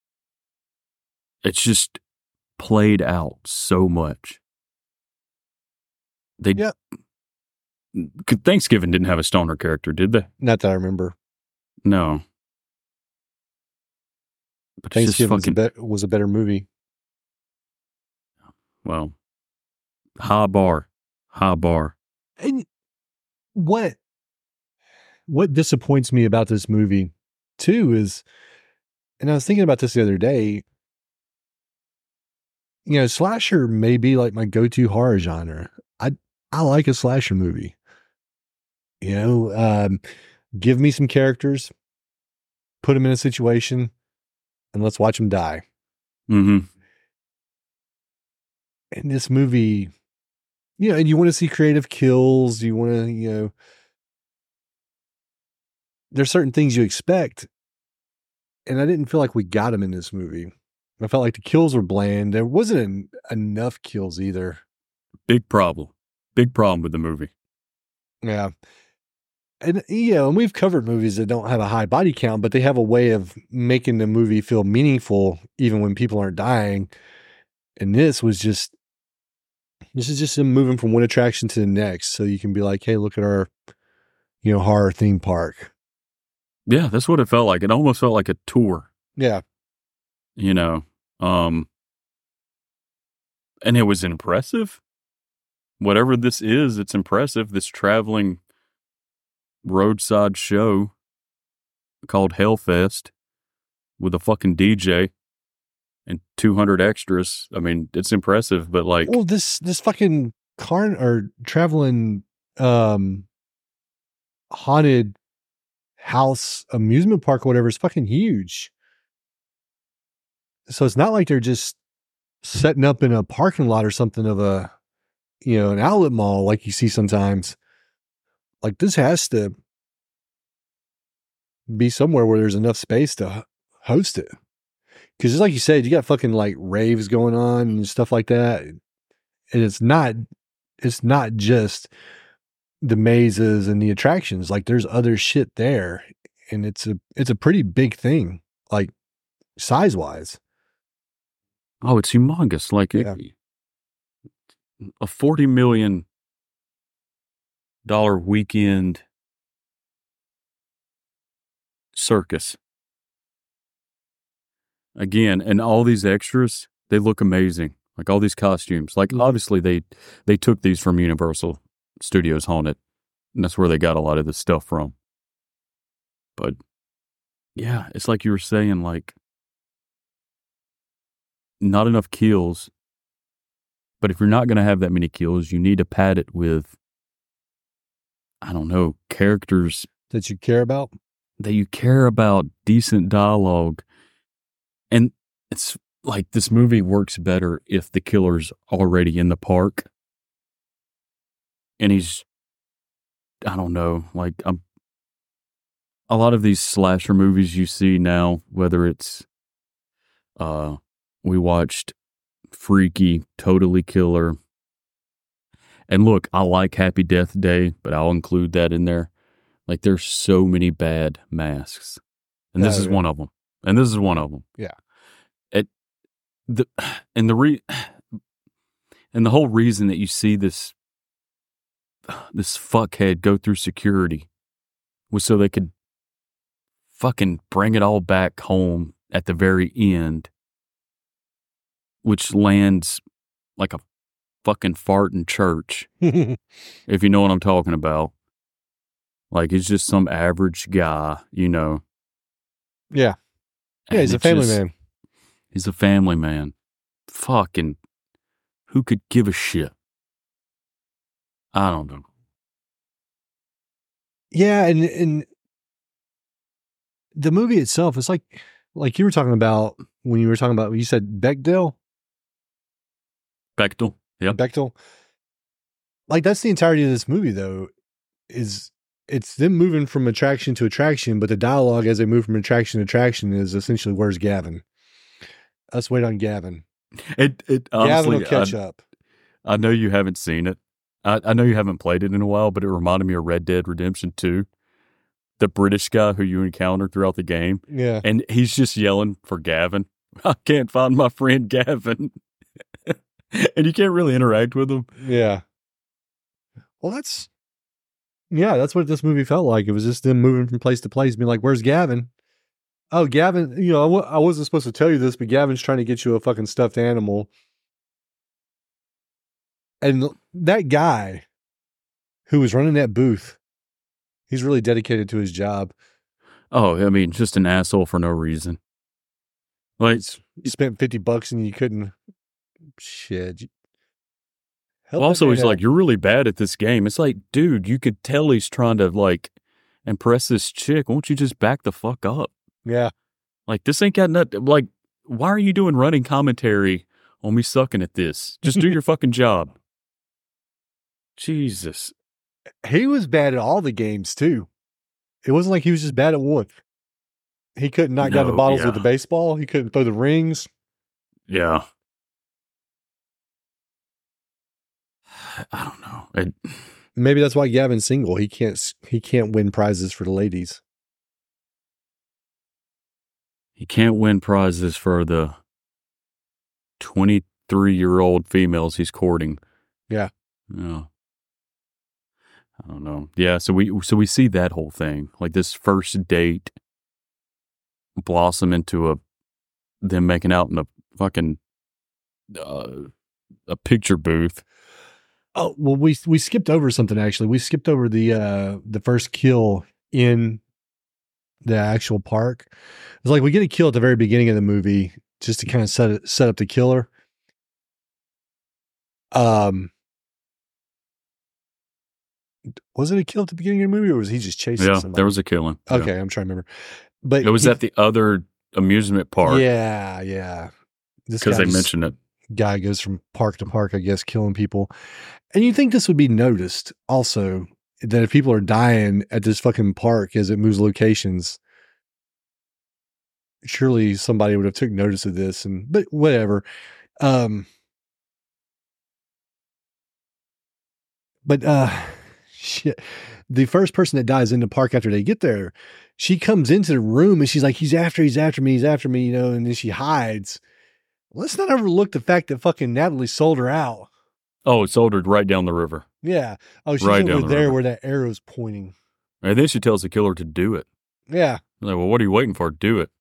[SPEAKER 3] It's just played out so much. They
[SPEAKER 2] Yep.
[SPEAKER 3] Thanksgiving didn't have a stoner character, did they?
[SPEAKER 2] Not that I remember.
[SPEAKER 3] No. But it's just
[SPEAKER 2] Thanksgiving was a,
[SPEAKER 3] fucking,
[SPEAKER 2] bet was a better movie.
[SPEAKER 3] well, high bar, high bar.
[SPEAKER 2] And what what disappoints me about this movie too is, and I was thinking about this the other day, you know, slasher may be like my go-to horror genre. I I like a slasher movie. You know, um, give me some characters, put them in a situation, and let's watch them die.
[SPEAKER 3] Mm-hmm.
[SPEAKER 2] In this movie, you know, and you want to see creative kills. You want to, you know, there's certain things you expect, and I didn't feel like we got them in this movie. I felt like the kills were bland. There wasn't en- enough kills either.
[SPEAKER 3] Big problem. Big problem with the movie.
[SPEAKER 2] Yeah. And, you know, and we've covered movies that don't have a high body count, but they have a way of making the movie feel meaningful even when people aren't dying. And this was just, this is just them moving from one attraction to the next. So you can be like, hey, look at our, you know, horror theme park.
[SPEAKER 3] Yeah, that's what it felt like. It almost felt like a tour,
[SPEAKER 2] Yeah.
[SPEAKER 3] you know. Um, and it was impressive. Whatever this is, it's impressive. This traveling roadside show called Hellfest with a fucking D J and two hundred extras. I mean, it's impressive, but like,
[SPEAKER 2] Well, this, this fucking car or traveling, um, haunted house amusement park or whatever is fucking huge. So it's not like they're just setting up in a parking lot or something of a, you know, an outlet mall like you see sometimes. Like, this has to be somewhere where there's enough space to h- host it. Because just like you said, you got fucking like raves going on and stuff like that. And it's not, it's not just the mazes and the attractions. Like, there's other shit there, and it's a, it's a pretty big thing, like size wise.
[SPEAKER 3] oh, it's humongous. Like
[SPEAKER 2] Yeah.
[SPEAKER 3] it- a forty million dollars weekend circus. Again, and all these extras, they look amazing. Like all these costumes. Like
[SPEAKER 2] Mhm.
[SPEAKER 3] obviously they they took these from Universal Studios Haunted, and that's where they got a lot of this stuff from. But yeah, it's like you were saying, like not enough kills. But if you're not going to have that many kills, you need to pad it with, I don't know, characters
[SPEAKER 2] That you care about.
[SPEAKER 3] that you care about, decent dialogue. And it's like this movie works better if the killer's already in the park. And he's, I don't know, like I'm, a lot of these slasher movies you see now, whether it's, uh, we watched Freaky, Totally Killer, And look, I like Happy Death Day, but I'll include that in there. Like, there's so many bad masks, and this
[SPEAKER 2] Oh,
[SPEAKER 3] is
[SPEAKER 2] yeah.
[SPEAKER 3] one of them. And this is one of them.
[SPEAKER 2] Yeah.
[SPEAKER 3] It the and the re and the whole reason that you see this this fuckhead go through security was so they could fucking bring it all back home at the very end, which lands like a fucking fart in church, if you know what I'm talking about. Like, he's just some average guy, you know.
[SPEAKER 2] Yeah. Yeah,
[SPEAKER 3] And
[SPEAKER 2] he's a
[SPEAKER 3] it
[SPEAKER 2] family
[SPEAKER 3] just-
[SPEAKER 2] man.
[SPEAKER 3] He's a family man. Fucking, who could give a shit? I don't know.
[SPEAKER 2] Yeah, and and the movie itself is like like you were talking about when you were talking about you said Bechdel,
[SPEAKER 3] Bechtel. Yep.
[SPEAKER 2] Bechtel. Like that's the entirety of this movie, though. Is it's them moving from attraction to attraction, but the dialogue as they move from attraction to attraction is essentially "Where's Gavin?" Let's wait on Gavin.
[SPEAKER 3] It, it,
[SPEAKER 2] Gavin
[SPEAKER 3] honestly,
[SPEAKER 2] will catch
[SPEAKER 3] I,
[SPEAKER 2] up.
[SPEAKER 3] I know you haven't seen it. I, I know you haven't played it in a while, but it reminded me of Red Dead Redemption two. The British guy who you encounter throughout the game.
[SPEAKER 2] Yeah,
[SPEAKER 3] And he's just yelling for Gavin. I can't find my friend Gavin. And you can't really interact with him.
[SPEAKER 2] yeah. Well, that's yeah, that's what this movie felt like. It was just them moving from place to place, being like, "Where's Gavin?" Oh, Gavin. You know, I w- I wasn't supposed to tell you this, but Gavin's trying to get you a fucking stuffed animal. And that guy who was running that booth, he's really dedicated to his job.
[SPEAKER 3] Oh, I mean, just an asshole for no reason. Like,
[SPEAKER 2] You spent fifty bucks and you couldn't. Shit. Help that
[SPEAKER 3] also,
[SPEAKER 2] man
[SPEAKER 3] he's
[SPEAKER 2] out.
[SPEAKER 3] like, you're really bad at this game. It's like, dude, you could tell he's trying to, like, impress this chick. Won't you just back the fuck up?
[SPEAKER 2] Yeah.
[SPEAKER 3] Like, this ain't got nothing. Like, why are you doing running commentary on me sucking at this? Just do your fucking job. Jesus.
[SPEAKER 2] He was bad at all the games, too. It wasn't like he was just bad at one. He couldn't knock down the
[SPEAKER 3] No,
[SPEAKER 2] bottles
[SPEAKER 3] yeah.
[SPEAKER 2] with the baseball. He couldn't throw the rings.
[SPEAKER 3] Yeah. I don't know. It,
[SPEAKER 2] Maybe that's why Gavin's single. He can't. s- He can't win prizes for the ladies.
[SPEAKER 3] he can't win prizes for the twenty-three-year-old females he's courting.
[SPEAKER 2] Yeah.
[SPEAKER 3] Yeah. I don't know. Yeah, so we so we see that whole thing. Like this first date blossom into a them making out in a fucking uh, a picture booth.
[SPEAKER 2] Oh well, we we skipped over something actually. We skipped over the uh the first kill in the actual park. It's like we get a kill at the very beginning of the movie just to kind of set it, set up the killer. Um, was it a kill at the beginning of the movie, or was he just chasing
[SPEAKER 3] Yeah,
[SPEAKER 2] somebody?
[SPEAKER 3] there was a killing. Yeah.
[SPEAKER 2] Okay, I'm trying to remember. But
[SPEAKER 3] It was
[SPEAKER 2] he-
[SPEAKER 3] at the other amusement park
[SPEAKER 2] Yeah, yeah. This
[SPEAKER 3] because
[SPEAKER 2] guy
[SPEAKER 3] they
[SPEAKER 2] just-
[SPEAKER 3] mentioned it.
[SPEAKER 2] guy goes from park to park, I guess, killing people. And you think this would be noticed also, that if people are dying at this fucking park as it moves locations, surely somebody would have took notice of this. And but whatever. Um, but uh, shit. The first person that dies in the park after they get there, she comes into the room and she's like, "He's after, he's after me, he's after me," you know, and then she hides. Let's not overlook the fact that fucking Natalie sold her out.
[SPEAKER 3] Oh, it soldered right down the river.
[SPEAKER 2] Yeah. Oh, she's
[SPEAKER 3] Right
[SPEAKER 2] over
[SPEAKER 3] down the
[SPEAKER 2] there
[SPEAKER 3] river.
[SPEAKER 2] where that arrow's pointing.
[SPEAKER 3] And then she tells the killer to do it.
[SPEAKER 2] Yeah.
[SPEAKER 3] Like, well, what are you waiting for? Do it.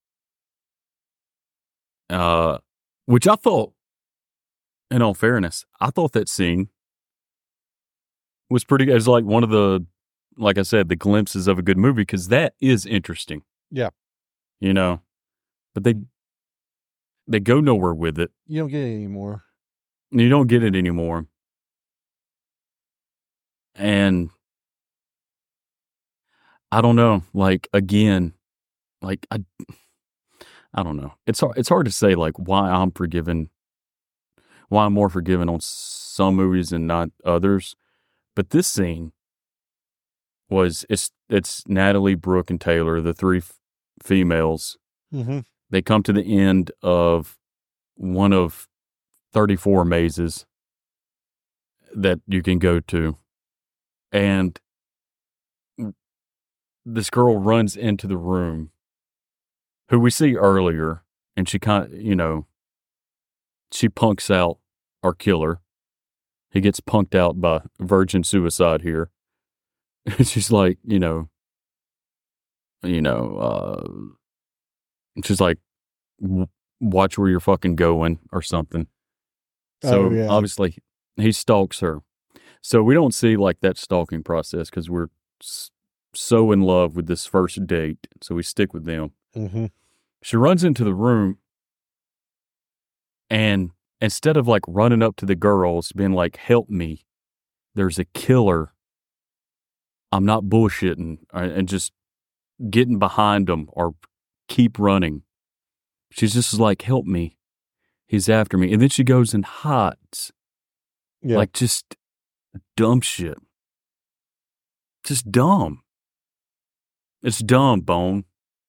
[SPEAKER 3] Uh, which I thought, in all fairness, I thought that scene was pretty, as like one of the, like I said, the glimpses of a good movie, because that is interesting.
[SPEAKER 2] Yeah.
[SPEAKER 3] You know, but they, they go nowhere with it.
[SPEAKER 2] You don't get it anymore.
[SPEAKER 3] And you don't get it anymore. And I don't know, like, again, like, I, I don't know. It's hard, it's hard to say, like, why I'm forgiven, why I'm more forgiven on some movies and not others. But this scene was, it's, it's Natalie, Brooke, and Taylor, the three f- females.
[SPEAKER 2] Mm-hmm.
[SPEAKER 3] They come to the end of one of thirty-four mazes. that you can go to. And this girl runs into the room, who we see earlier, and she kind of, you know, she punks out our killer. He gets punked out by virgin suicide here. She's like, you know, you know, uh, she's like, watch where you're fucking going or something. So
[SPEAKER 2] Oh, yeah.
[SPEAKER 3] obviously he stalks her. So we don't see like that stalking process because we're s- so in love with this first date. So we stick with them.
[SPEAKER 2] Mm-hmm.
[SPEAKER 3] She runs into the room, and instead of like running up to the girls, being like, help me, there's a killer. I'm not bullshitting, uh, and just getting behind them or keep running. She's just like, help me. He's after me. And then she goes and hides.
[SPEAKER 2] Yeah.
[SPEAKER 3] Like just dumb shit. Just dumb. It's dumb, Bone.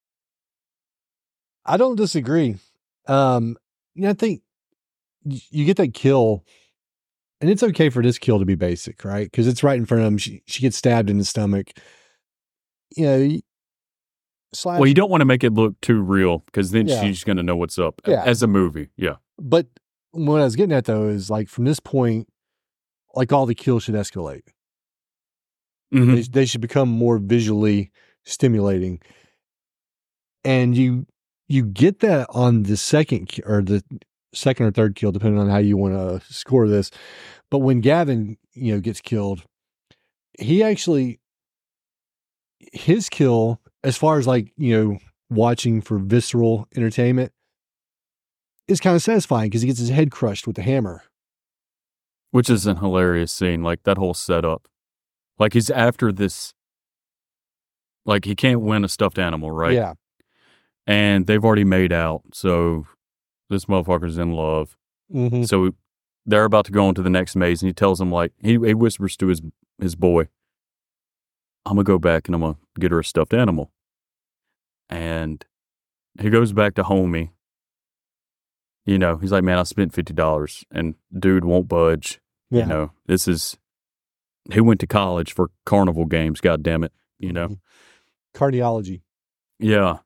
[SPEAKER 2] I don't disagree. Um, you know, I think y- you get that kill, and it's okay for this kill to be basic, right? Because it's right in front of him. She she gets stabbed in the stomach. You know, y- slash.
[SPEAKER 3] Well, you don't want to make it look too real because then
[SPEAKER 2] Yeah.
[SPEAKER 3] she's going to know what's up
[SPEAKER 2] Yeah.
[SPEAKER 3] as a movie. Yeah.
[SPEAKER 2] But what I was getting at though is like from this point, like all the kills should escalate.
[SPEAKER 3] Mhm.
[SPEAKER 2] They, they should become more visually stimulating, and you you get that on the second ki- or the second or third kill, depending on how you want to score this. But when Gavin, you know, gets killed, he actually his kill, as far as like you know, watching for visceral entertainment, is kind of satisfying because he gets his head crushed with the hammer.
[SPEAKER 3] Which is an hilarious scene. Like that whole setup. Like he's after this. Like he can't win a stuffed animal, right?
[SPEAKER 2] Yeah,
[SPEAKER 3] And they've already made out. So this motherfucker's in love.
[SPEAKER 2] mm-hmm.
[SPEAKER 3] So they're about to go on to the next maze, and he tells him, like, he, he whispers to his his boy, I'm going to go back and I'm going to get her a stuffed animal. And he goes back to homie. You know, he's like, man, I spent fifty dollars, and dude won't budge.
[SPEAKER 2] Yeah.
[SPEAKER 3] You know, this is, he went to college for carnival games, God damn it. You know?
[SPEAKER 2] Mm-hmm. Cardiology.
[SPEAKER 3] Yeah.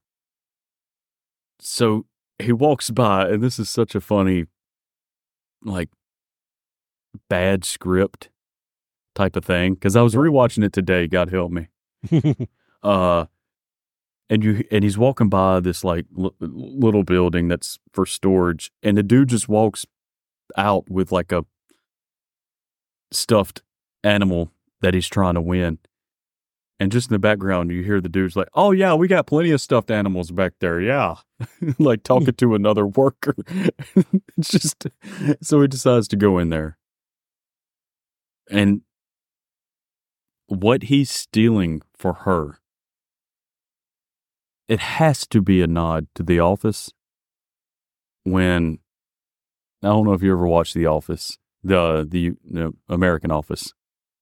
[SPEAKER 3] So he walks by, and this is such a funny, like, bad script type of thing. Because I was rewatching it today, God help me. Uh, and you and he's walking by this like l- little building that's for storage, and the dude just walks out with like a stuffed animal that he's trying to win. And just in the background, you hear the dude's like, "Oh yeah, we got plenty of stuffed animals back there." Yeah, like talking to another worker. It's just so he decides to go in there, and what he's stealing for her, it has to be a nod to The Office. When I don't know if you ever watched The Office, the the, the American Office.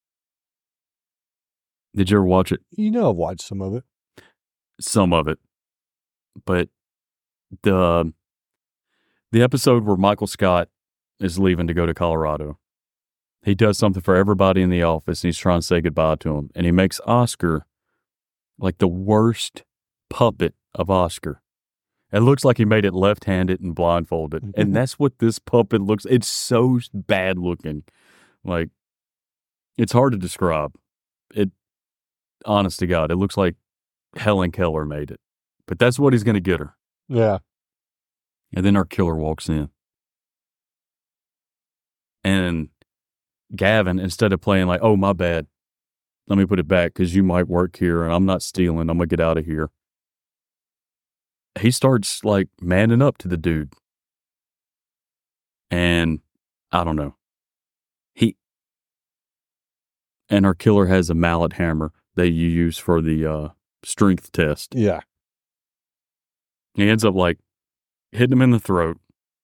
[SPEAKER 3] Did you ever watch it?
[SPEAKER 2] You know, I've watched some of it.
[SPEAKER 3] Some of it, but the the episode where Michael Scott is leaving to go to Colorado, he does something for everybody in the office, and he's trying to say goodbye to him, and he makes Oscar like the worst puppet of Oscar. It looks like he made it left-handed and blindfolded, and that's what this puppet looks. It's so bad looking, like it's hard to describe. It, honest to God, it looks like Helen Keller made it, but that's what he's going to get her.
[SPEAKER 2] Yeah.
[SPEAKER 3] And then our killer walks in. And Gavin, instead of playing like, oh, my bad, let me put it back because you might work here and I'm not stealing, I'm going to get out of here. He starts like manning up to the dude. And I don't know. He, and our killer has a mallet hammer that you use for the uh, strength test.
[SPEAKER 2] Yeah.
[SPEAKER 3] He ends up like hitting him in the throat.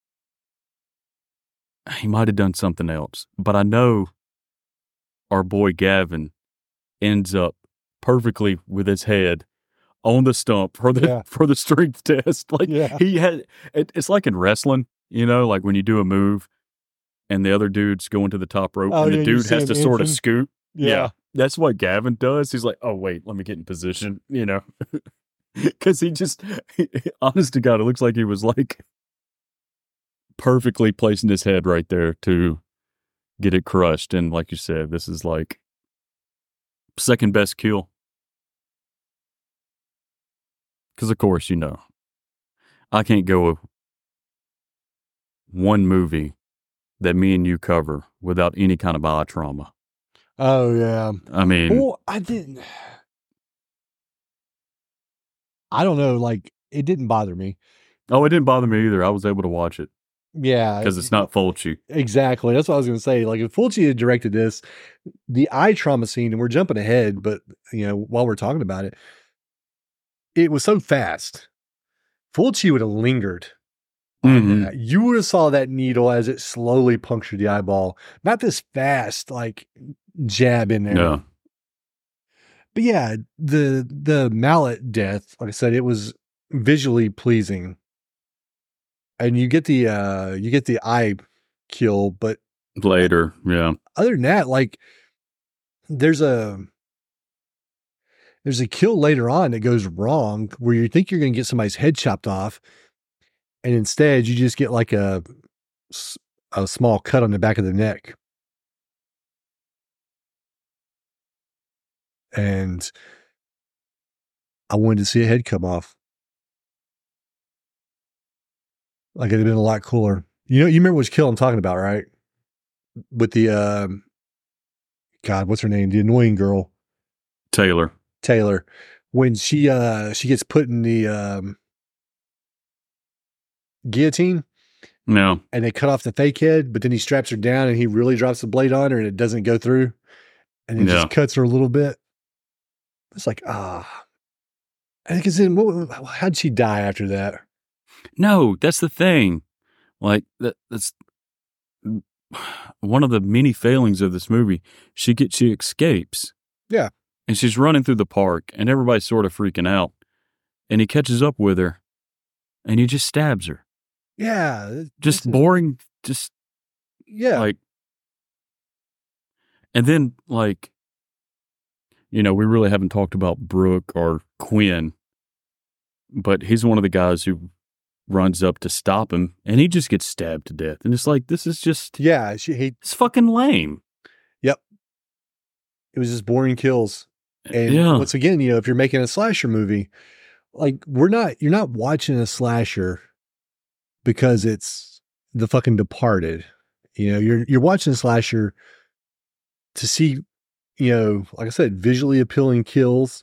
[SPEAKER 3] He might have done something else, but I know our boy Gavin ends up perfectly with his head on the stump for the
[SPEAKER 2] Yeah.
[SPEAKER 3] for the strength test. Like
[SPEAKER 2] Yeah.
[SPEAKER 3] he had, it, it's like in wrestling, you know, like when you do a move and the other dude's going to the top rope,
[SPEAKER 2] Oh,
[SPEAKER 3] and the
[SPEAKER 2] yeah, you
[SPEAKER 3] dude
[SPEAKER 2] see
[SPEAKER 3] has
[SPEAKER 2] him
[SPEAKER 3] to sort of
[SPEAKER 2] inching.
[SPEAKER 3] scoot.
[SPEAKER 2] Yeah.
[SPEAKER 3] That's what Gavin does. He's like, oh, wait, let me get in position, you know? Because he just, he, honest to God, it looks like he was like perfectly placing his head right there to get it crushed. And like you said, this is like second best kill. Because, of course, you know, I can't go one movie that me and you cover without any kind of eye trauma.
[SPEAKER 2] Oh, yeah.
[SPEAKER 3] I mean,
[SPEAKER 2] Well, I didn't. I don't know. Like, it didn't bother me.
[SPEAKER 3] oh, it didn't bother me either. I was able to watch it
[SPEAKER 2] Yeah.
[SPEAKER 3] because it's not Fulci.
[SPEAKER 2] Exactly. That's what I was going to say. Like, if Fulci had directed this, the eye trauma scene, and we're jumping ahead, but, you know, while we're talking about it, it was so fast. Fulci would have lingered.
[SPEAKER 3] Mhm.
[SPEAKER 2] Yeah, you would have saw that needle as it slowly punctured the eyeball. Not this fast, like jab in there.
[SPEAKER 3] Yeah.
[SPEAKER 2] But yeah, the the mallet death, like I said, it was visually pleasing. And you get the uh you get the eye kill, but
[SPEAKER 3] Later. Yeah.
[SPEAKER 2] other than that, like there's a there's a kill later on that goes wrong where you think you're gonna get somebody's head chopped off. And instead, you just get like a, a small cut on the back of the neck. And I wanted to see a head come off. Like it'd have been a lot cooler. You know, you remember which kill I'm talking about, right? With the, um, God, what's her name? The annoying girl.
[SPEAKER 3] Taylor.
[SPEAKER 2] Taylor. When she, uh, she gets put in the, um, guillotine.
[SPEAKER 3] No.
[SPEAKER 2] And they cut off the fake head, but then he straps her down and he really drops the blade on her and it doesn't go through. And it
[SPEAKER 3] Yeah.
[SPEAKER 2] just cuts her a little bit. It's like, ah. And because then, what, how'd she die after that?
[SPEAKER 3] No, that's the thing. Like, that, that's one of the many failings of this movie. She gets, she escapes.
[SPEAKER 2] Yeah.
[SPEAKER 3] And she's running through the park and everybody's sort of freaking out. And he catches up with her and he just stabs her.
[SPEAKER 2] Yeah.
[SPEAKER 3] Just boring, just
[SPEAKER 2] yeah.
[SPEAKER 3] like, and then like, you know, we really haven't talked about Brooke or Quinn, but he's one of the guys who runs up to stop him and he just gets stabbed to death. And it's like, this is just,
[SPEAKER 2] yeah, she hate.
[SPEAKER 3] It's fucking lame.
[SPEAKER 2] Yep. It was just boring kills. And
[SPEAKER 3] yeah.
[SPEAKER 2] once again, you know, if you're making a slasher movie, like we're not, you're not watching a slasher because it's the fucking Departed. You know, you're, you're watching a slasher to see, you know, like I said, visually appealing kills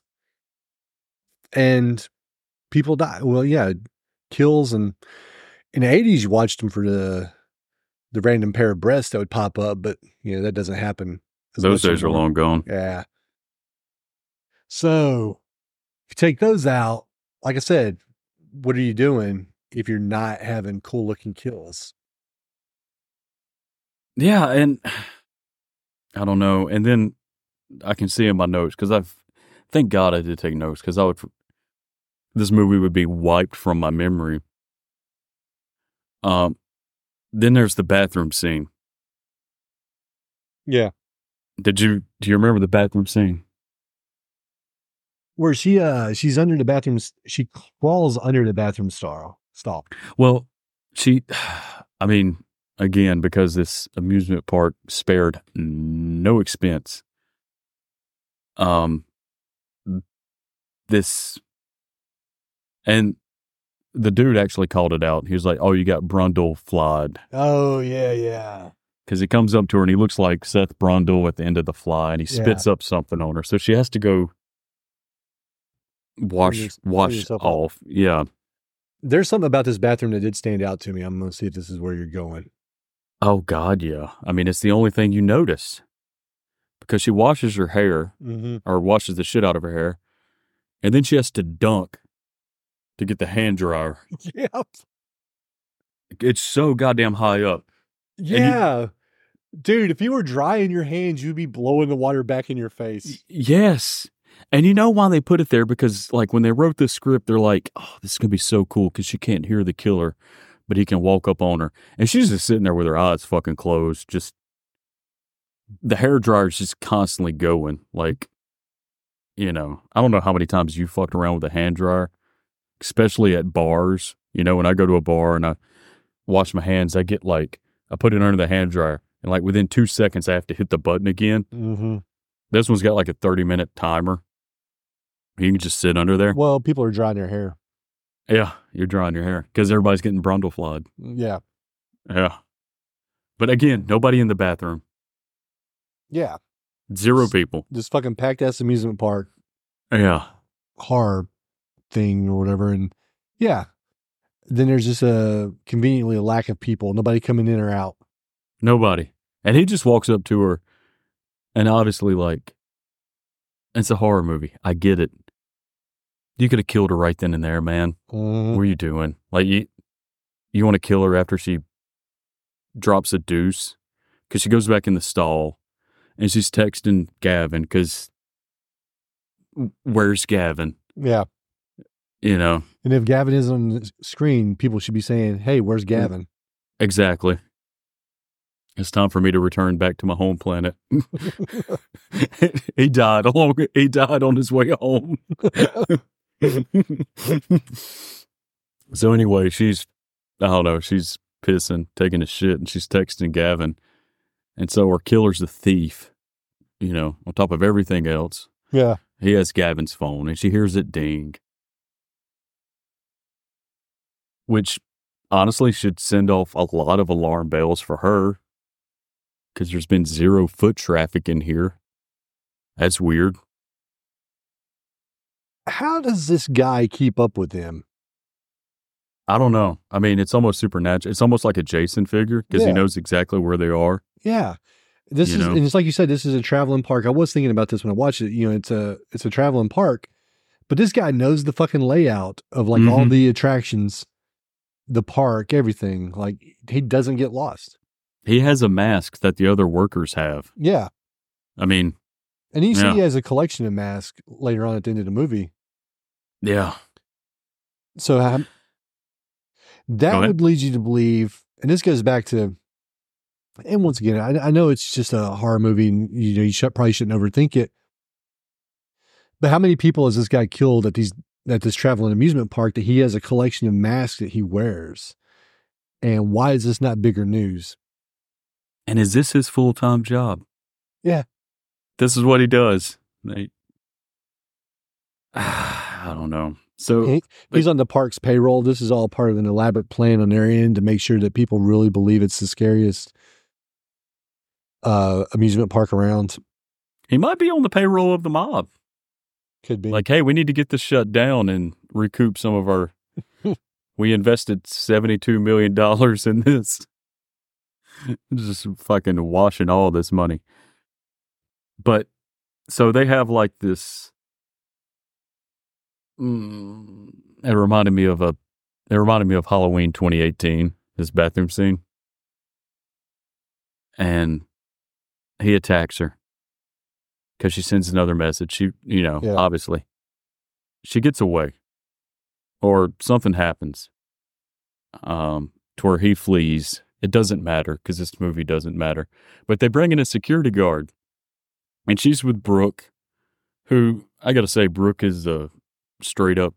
[SPEAKER 2] and people die. Well, yeah, kills. And in the eighties, you watched them for the, the random pair of breasts that would pop up, but you know, that doesn't happen.
[SPEAKER 3] Those days are long gone.
[SPEAKER 2] Yeah. So if you take those out, like I said, what are you doing if you're not having cool looking kills?
[SPEAKER 3] Yeah. And I don't know. And then I can see in my notes because I've, thank God I did take notes because I would, this movie would be wiped from my memory. Um, then there's the bathroom scene.
[SPEAKER 2] Yeah.
[SPEAKER 3] Did you, do you remember the bathroom scene?
[SPEAKER 2] Where she, uh, she's under the bathroom, she crawls under the bathroom stall. stall.
[SPEAKER 3] Well, she, I mean, again, because this amusement park spared no expense. Um, this, and the dude actually called it out. He was like, "Oh, you got Brundle flied."
[SPEAKER 2] Oh yeah, yeah.
[SPEAKER 3] Because he comes up to her and he looks like Seth Brundle at the end of The Fly, and he spits
[SPEAKER 2] Yeah.
[SPEAKER 3] up something on her, so she has to go wash
[SPEAKER 2] Clean your-
[SPEAKER 3] wash
[SPEAKER 2] clean yourself up.
[SPEAKER 3] off. Yeah.
[SPEAKER 2] There's something about this bathroom that did stand out to me. I'm going to see if this is where you're going.
[SPEAKER 3] Oh God, yeah. I mean, it's the only thing you notice because she washes her hair
[SPEAKER 2] Mm-hmm.
[SPEAKER 3] or washes the shit out of her hair, and then she has to dunk to get the hand dryer.
[SPEAKER 2] Yeah.
[SPEAKER 3] It's so goddamn high up.
[SPEAKER 2] Yeah. Dude, if you were drying your hands, you'd be blowing the water back in your face.
[SPEAKER 3] Yes. And you know why they put it there? Because like when they wrote this script, they're like, oh, this is going to be so cool because she can't hear the killer. but he can walk up on her. And she's just sitting there with her eyes fucking closed. Just the hair dryer's just constantly going. Like, you know, I don't know how many times you fucked around with a hand dryer, especially at bars. You know, when I go to a bar and I wash my hands, I get like, I put it under the hand dryer, and like within two seconds, I have to hit the button again.
[SPEAKER 2] Mm-hmm.
[SPEAKER 3] This one's got like a thirty minute timer. You can just sit under there.
[SPEAKER 2] Well, people are drying their hair.
[SPEAKER 3] Yeah, you're drying your hair because everybody's getting brundleflied.
[SPEAKER 2] Yeah.
[SPEAKER 3] Yeah. But again, nobody in the bathroom.
[SPEAKER 2] Yeah.
[SPEAKER 3] Zero people.
[SPEAKER 2] This fucking packed ass amusement park
[SPEAKER 3] Yeah.
[SPEAKER 2] horror thing or whatever. And yeah. Then there's just a conveniently a lack of people. Nobody coming in or out.
[SPEAKER 3] Nobody. And he just walks up to her and obviously like, it's a horror movie. I get it. You could have killed her right then and there, man.
[SPEAKER 2] Mm-hmm.
[SPEAKER 3] What are you doing? Like, you, you want to kill her after she drops a deuce? Because she goes back in the stall and she's texting Gavin because where's Gavin?
[SPEAKER 2] Yeah.
[SPEAKER 3] You know?
[SPEAKER 2] And if Gavin is on the screen, people should be saying, hey, where's Gavin?
[SPEAKER 3] Exactly. It's time for me to return back to my home planet. he died along. He died on his way home. So anyway, she's, I don't know, she's pissing, taking a shit, and she's texting Gavin. And so our killer's the thief, you know, on top of everything else.
[SPEAKER 2] Yeah.
[SPEAKER 3] He has Gavin's phone, and she hears it ding. Which, honestly, should send off a lot of alarm bells for her. Because there's been zero foot traffic in here. That's weird.
[SPEAKER 2] How does this guy keep up with him?
[SPEAKER 3] I don't know. I mean, it's almost supernatural. It's almost like a Jason figure because
[SPEAKER 2] Yeah.
[SPEAKER 3] he knows exactly where they are.
[SPEAKER 2] Yeah. This
[SPEAKER 3] You
[SPEAKER 2] is,
[SPEAKER 3] know?
[SPEAKER 2] and it's like you said, this is a traveling park. I was thinking about this when I watched it. You know, it's a, it's a traveling park, but this guy knows the fucking layout of like all
[SPEAKER 3] Mhm.
[SPEAKER 2] the attractions, the park, everything. Like he doesn't get lost.
[SPEAKER 3] He has a mask that the other workers have.
[SPEAKER 2] Yeah.
[SPEAKER 3] I mean,
[SPEAKER 2] And you see
[SPEAKER 3] Yeah.
[SPEAKER 2] he has a collection of masks later on at the end of the movie.
[SPEAKER 3] yeah.
[SPEAKER 2] So um, that
[SPEAKER 3] Go ahead.
[SPEAKER 2] would lead you to believe, and this goes back to, and once again, I, I know it's just a horror movie, and you know you should, probably shouldn't overthink it. But how many people has this guy killed at these at this traveling amusement park that he has a collection of masks that he wears? And why is this not bigger news?
[SPEAKER 3] And is this his full-time job?
[SPEAKER 2] Yeah.
[SPEAKER 3] This is what he does. They, I don't know. So
[SPEAKER 2] He- he's on the park's payroll. This is all part of an elaborate plan on their end to make sure that people really believe it's the scariest uh, amusement park around.
[SPEAKER 3] he might be on the payroll of the mob.
[SPEAKER 2] Could be.
[SPEAKER 3] Like, hey, we need to get this shut down and recoup some of our. We invested seventy-two million dollars in this. Just fucking washing all this money. But so they have like this. Mm, it reminded me of a. It reminded me of Halloween twenty eighteen. This bathroom scene, and he attacks her because she sends another message. She, you know,
[SPEAKER 2] Yeah.
[SPEAKER 3] obviously, she gets away, or something happens, um, to where he flees. It doesn't matter because this movie doesn't matter. But they bring in a security guard, and she's with Brooke, who I got to say, Brooke is a straight up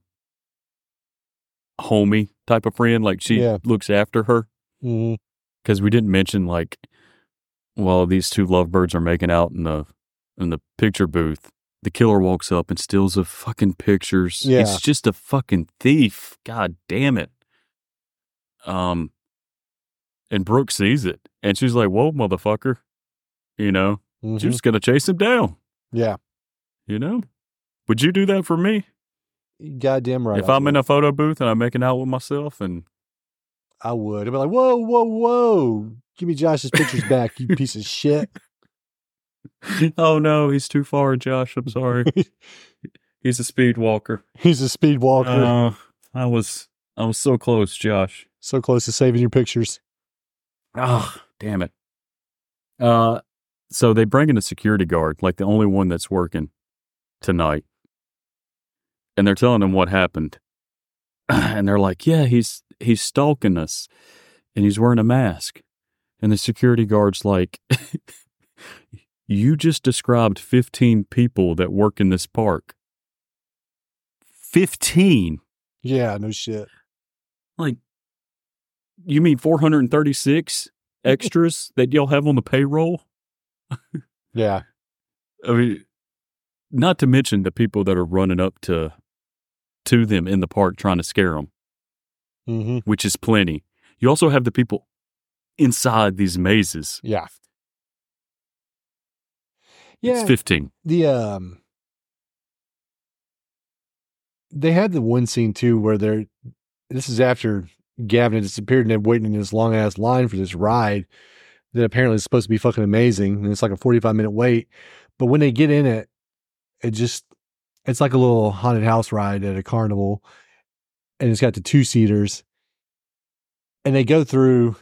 [SPEAKER 3] homie type of friend. Like she
[SPEAKER 2] Yeah.
[SPEAKER 3] looks after her.
[SPEAKER 2] Mhm.
[SPEAKER 3] Because we didn't mention, like, while these two lovebirds are making out in the in the picture booth, the killer walks up and steals the fucking pictures.
[SPEAKER 2] Yeah.
[SPEAKER 3] He's just a fucking thief. God damn it. Um, and Brooke sees it, and she's like, "Whoa, motherfucker!" You know,
[SPEAKER 2] Mhm.
[SPEAKER 3] she's just gonna chase him down.
[SPEAKER 2] Yeah.
[SPEAKER 3] You know, would you do that for me
[SPEAKER 2] Goddamn right.
[SPEAKER 3] if
[SPEAKER 2] I
[SPEAKER 3] I'm
[SPEAKER 2] would.
[SPEAKER 3] in a photo booth and I'm making out with myself? And
[SPEAKER 2] I would. I'd be like, whoa, whoa, whoa. Give me Josh's pictures back, you piece of shit.
[SPEAKER 3] oh no, he's too far, Josh. I'm sorry. He's a speed walker.
[SPEAKER 2] He's a speed walker.
[SPEAKER 3] Uh, I was I was so close, Josh.
[SPEAKER 2] So close to saving your pictures.
[SPEAKER 3] Oh, damn it. Uh, so they bring in a security guard, like the only one that's working tonight. And they're telling him what happened. And they're like, yeah, he's he's stalking us, and he's wearing a mask. And the security guard's like, you just described fifteen people that work in this park. fifteen?
[SPEAKER 2] Yeah, no shit.
[SPEAKER 3] Like, you mean four hundred thirty-six extras that y'all have on the payroll?
[SPEAKER 2] Yeah.
[SPEAKER 3] I mean, not to mention the people that are running up to to them in the park trying to scare them,
[SPEAKER 2] Mm-hmm.
[SPEAKER 3] which is plenty. You also have the people inside these mazes.
[SPEAKER 2] Yeah. Yeah.
[SPEAKER 3] It's fifteen.
[SPEAKER 2] The um they had the one scene too where they're this is after Gavin had disappeared and they're waiting in this long ass line for this ride that apparently is supposed to be fucking amazing. And it's like a forty-five minute wait. But when they get in it, it just it's like a little haunted house ride at a carnival. And it's got the two seaters. And they go through.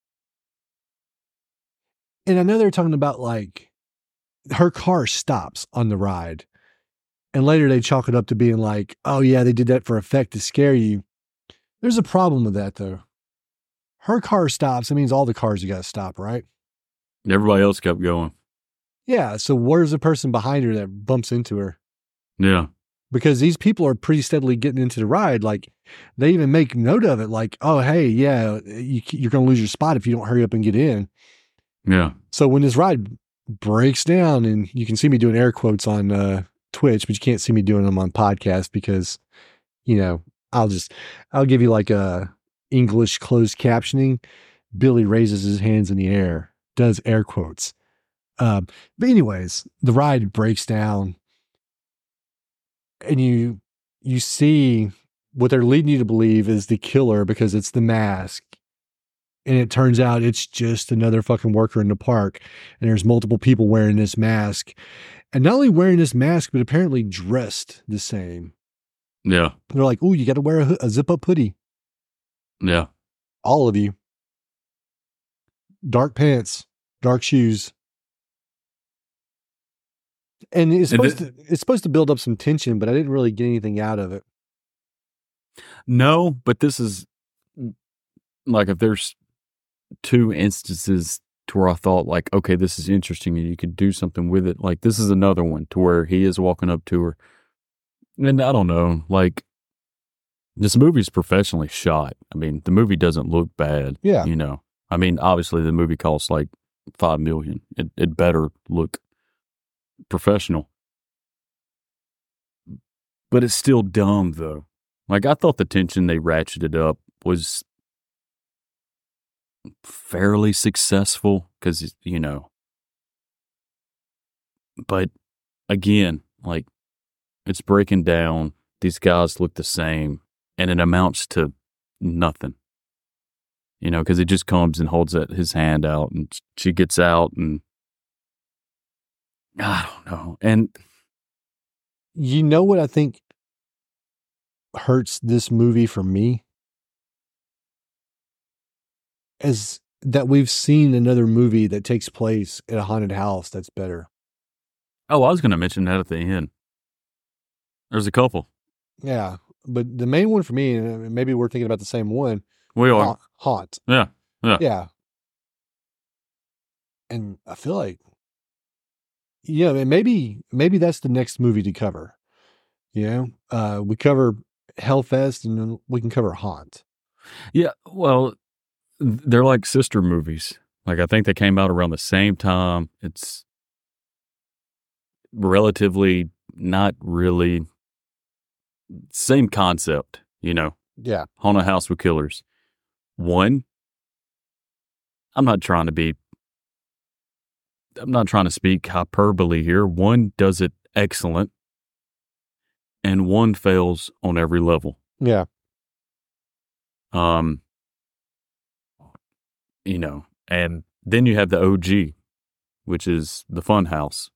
[SPEAKER 2] And I know they're talking about like her car stops on the ride. And later they chalk it up to being like, oh yeah, they did that for effect to scare you. There's a problem with that though. Her car stops. That means all the cars you got to stop, right?
[SPEAKER 3] Everybody else kept going.
[SPEAKER 2] Yeah. So where's the person behind her that bumps into her?
[SPEAKER 3] Yeah.
[SPEAKER 2] Because these people are pretty steadily getting into the ride. Like they even make note of it. Like, oh, hey, yeah, you, you're going to lose your spot if you don't hurry up and get in.
[SPEAKER 3] Yeah.
[SPEAKER 2] So when this ride breaks down, and you can see me doing air quotes on uh, Twitch, but you can't see me doing them on podcast because, you know, I'll just, I'll give you like a English closed captioning. Billy raises his hands in the air, does air quotes. Um, but anyways, the ride breaks down and you, you see what they're leading you to believe is the killer because it's the mask. And it turns out it's just another fucking worker in the park. And there's multiple people wearing this mask. And not only wearing this mask, but apparently dressed the same.
[SPEAKER 3] Yeah.
[SPEAKER 2] They're like, ooh, you got to wear a, a zip-up hoodie.
[SPEAKER 3] Yeah.
[SPEAKER 2] All of you. Dark pants, dark shoes. And it's
[SPEAKER 3] And
[SPEAKER 2] supposed
[SPEAKER 3] the-
[SPEAKER 2] to it's supposed to build up some tension, but I didn't really get anything out of it.
[SPEAKER 3] No, but this is like if there's two instances to where I thought like, okay, this is interesting and you could do something with it. Like this is another one to where he is walking up to her. And I don't know, like this movie's professionally shot. I mean, the movie doesn't look bad.
[SPEAKER 2] Yeah.
[SPEAKER 3] You know, I mean, obviously the movie costs like five million. It, it better look professional, but it's still dumb though. Like I thought the tension they ratcheted up was fairly successful because, you know, but again, like it's breaking down. These guys look the same and it amounts to nothing, you know, because he just comes and holds that, his hand out and she gets out and I don't know. And
[SPEAKER 2] You know what I think hurts this movie for me? Is that we've seen another movie that takes place at a haunted house that's better.
[SPEAKER 3] oh, I was going to mention that at the end. There's a couple.
[SPEAKER 2] Yeah. But the main one for me, and maybe we're thinking about the same one,
[SPEAKER 3] We are.
[SPEAKER 2] Ha- Haunt.
[SPEAKER 3] Yeah. Yeah.
[SPEAKER 2] Yeah. And I feel like, yeah, I mean, maybe, maybe that's the next movie to cover. You know, uh, we cover Hellfest and then we can cover Haunt.
[SPEAKER 3] Yeah. Well, they're like sister movies. Like I think they came out around the same time. It's relatively not really same concept, you know,
[SPEAKER 2] Yeah.
[SPEAKER 3] Haunted House with Killers. One, I'm not trying to be, I'm not trying to speak hyperbole here. One does it excellent and one fails on every level.
[SPEAKER 2] Yeah.
[SPEAKER 3] Um, you know, and then you have the O G, which is the Fun House.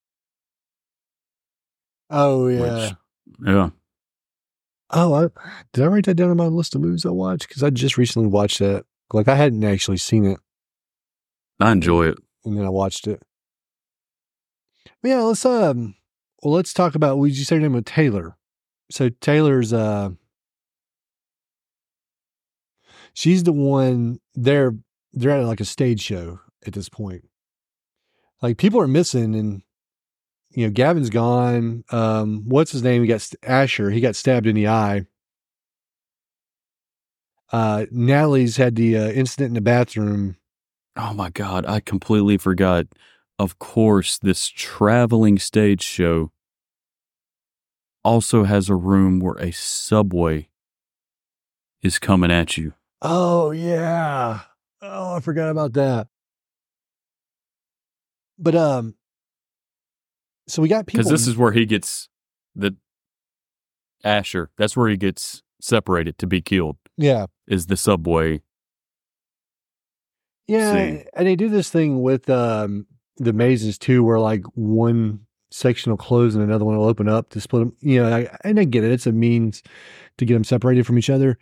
[SPEAKER 2] Oh, yeah.
[SPEAKER 3] Which, yeah.
[SPEAKER 2] Oh, I, did I write that down on my list of movies I watched? Because I just recently watched that. Like, I hadn't actually seen it,
[SPEAKER 3] I enjoy it.
[SPEAKER 2] and then I watched it. But yeah, let's um, well, let's talk about. What did you say her name was? Taylor. So Taylor's uh, She's the one. They're they're at like a stage show at this point. Like people are missing, and you know Gavin's gone. Um, what's his name? He got Asher. He got stabbed in the eye. Uh, Natalie's had the uh, incident in the bathroom.
[SPEAKER 3] Oh my God, I completely forgot. Of course, this traveling stage show also has a room where a subway is coming at you.
[SPEAKER 2] Oh, yeah. Oh, I forgot about that. But, um, so we got people.
[SPEAKER 3] Because this is where he gets the Asher. That's where he gets separated to be killed.
[SPEAKER 2] Yeah.
[SPEAKER 3] Is the subway.
[SPEAKER 2] Yeah.
[SPEAKER 3] scene.
[SPEAKER 2] And they do this thing with um, the mazes too, where like one section will close and another one will open up to split them. You know, I, and I get it. It's a means to get them separated from each other.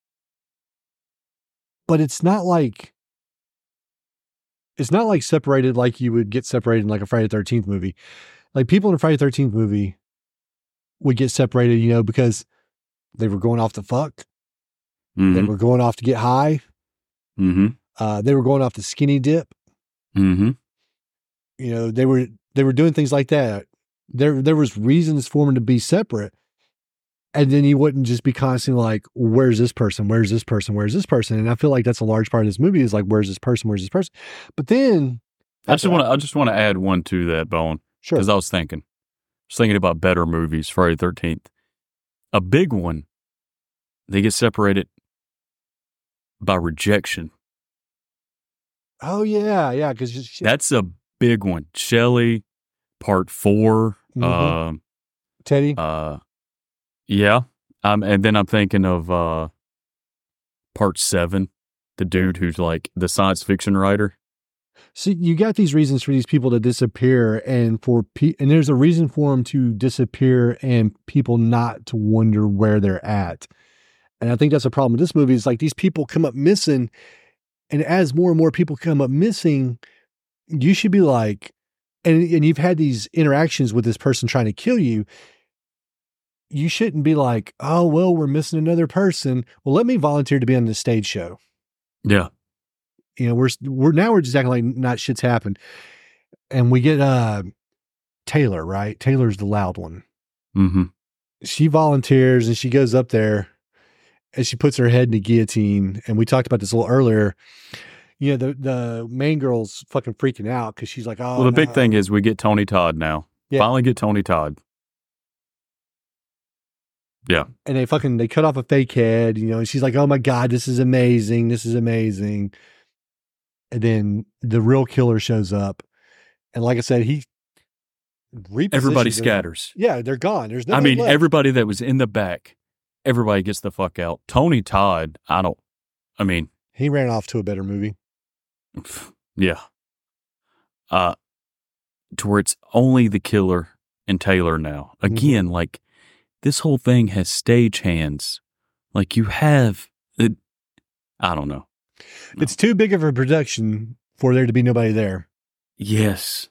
[SPEAKER 2] But it's not like, it's not like separated like you would get separated in like a Friday the thirteenth movie. Like people in a Friday the thirteenth movie would get separated, you know, because they were going off to fuck.
[SPEAKER 3] Mm-hmm.
[SPEAKER 2] They were going off to get high.
[SPEAKER 3] Mm-hmm.
[SPEAKER 2] Uh, they were going off to skinny dip.
[SPEAKER 3] Mm-hmm.
[SPEAKER 2] You know, they were they were doing things like that. There there was reasons for them to be separate. And then you wouldn't just be constantly like, where's this person? Where's this person? Where's this person? And I feel like that's a large part of this movie is like, where's this person? Where's this person? But then
[SPEAKER 3] I just want to. I just want to add one to that, Bone,
[SPEAKER 2] sure.
[SPEAKER 3] because I was thinking, I was thinking about better movies. Friday the thirteenth, a big one. They get separated by rejection.
[SPEAKER 2] Oh yeah, yeah. Because
[SPEAKER 3] That's a big one. Shelley, Part Four.
[SPEAKER 2] Mhm.
[SPEAKER 3] Um,
[SPEAKER 2] Teddy.
[SPEAKER 3] uh, yeah. Um, and then I'm thinking of uh, Part Seven. The dude who's like the science fiction writer.
[SPEAKER 2] See, you got these reasons for these people to disappear, and for pe- and there's a reason for them to disappear, and people not to wonder where they're at. And I think that's a problem with this movie. Is like these people come up missing, and as more and more people come up missing, you should be like, and and you've had these interactions with this person trying to kill you. You shouldn't be like, oh well, we're missing another person. Well, let me volunteer to be on the stage show.
[SPEAKER 3] Yeah.
[SPEAKER 2] You know, we're we're now we're just acting like not shit's happened, and we get uh Taylor, right? Taylor's the loud one.
[SPEAKER 3] Mm-hmm.
[SPEAKER 2] She volunteers and she goes up there and she puts her head in the guillotine. And we talked about this a little earlier. You know, the the main girl's fucking freaking out because she's like, oh.
[SPEAKER 3] Well, the big
[SPEAKER 2] no.
[SPEAKER 3] thing is we get Tony Todd now.
[SPEAKER 2] Yeah.
[SPEAKER 3] Finally get Tony Todd. Yeah.
[SPEAKER 2] And they fucking they cut off a fake head, you know, and she's like, oh my God, this is amazing. This is amazing. And then the real killer shows up. And like I said, he
[SPEAKER 3] Everybody
[SPEAKER 2] repositions them.
[SPEAKER 3] scatters.
[SPEAKER 2] Yeah, they're gone. There's no
[SPEAKER 3] I mean,
[SPEAKER 2] left.
[SPEAKER 3] everybody that was in the back, everybody gets the fuck out. Tony Todd, I don't, I mean,
[SPEAKER 2] He ran off to a better movie.
[SPEAKER 3] yeah. Uh, to where it's only the killer and Taylor now. Again,
[SPEAKER 2] Mm-hmm.
[SPEAKER 3] like, this whole thing has stage hands. Like, you have, it, I don't know.
[SPEAKER 2] It's too big of a production for there to be nobody there.
[SPEAKER 3] Yes.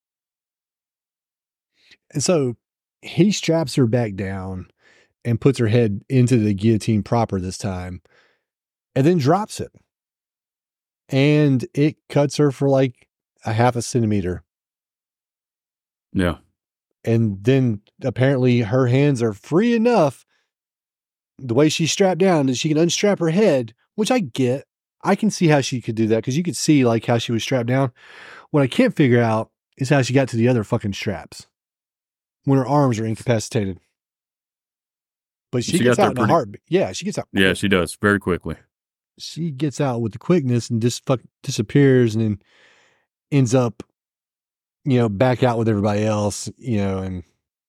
[SPEAKER 2] And so he straps her back down and puts her head into the guillotine proper this time and then drops it. And it cuts her for like a half a centimeter.
[SPEAKER 3] Yeah.
[SPEAKER 2] And then apparently her hands are free enough the way she's strapped down that she can unstrap her head, which I get. I can see how she could do that because you could see like how she was strapped down. What I can't figure out is how she got to the other fucking straps when her arms are incapacitated. But she,
[SPEAKER 3] She
[SPEAKER 2] gets
[SPEAKER 3] got there
[SPEAKER 2] out in a
[SPEAKER 3] pretty-
[SPEAKER 2] heartbeat. Yeah, she gets out.
[SPEAKER 3] Yeah, she does very quickly.
[SPEAKER 2] She gets out with the quickness and just fuck disappears and then ends up, you know, back out with everybody else, you know, and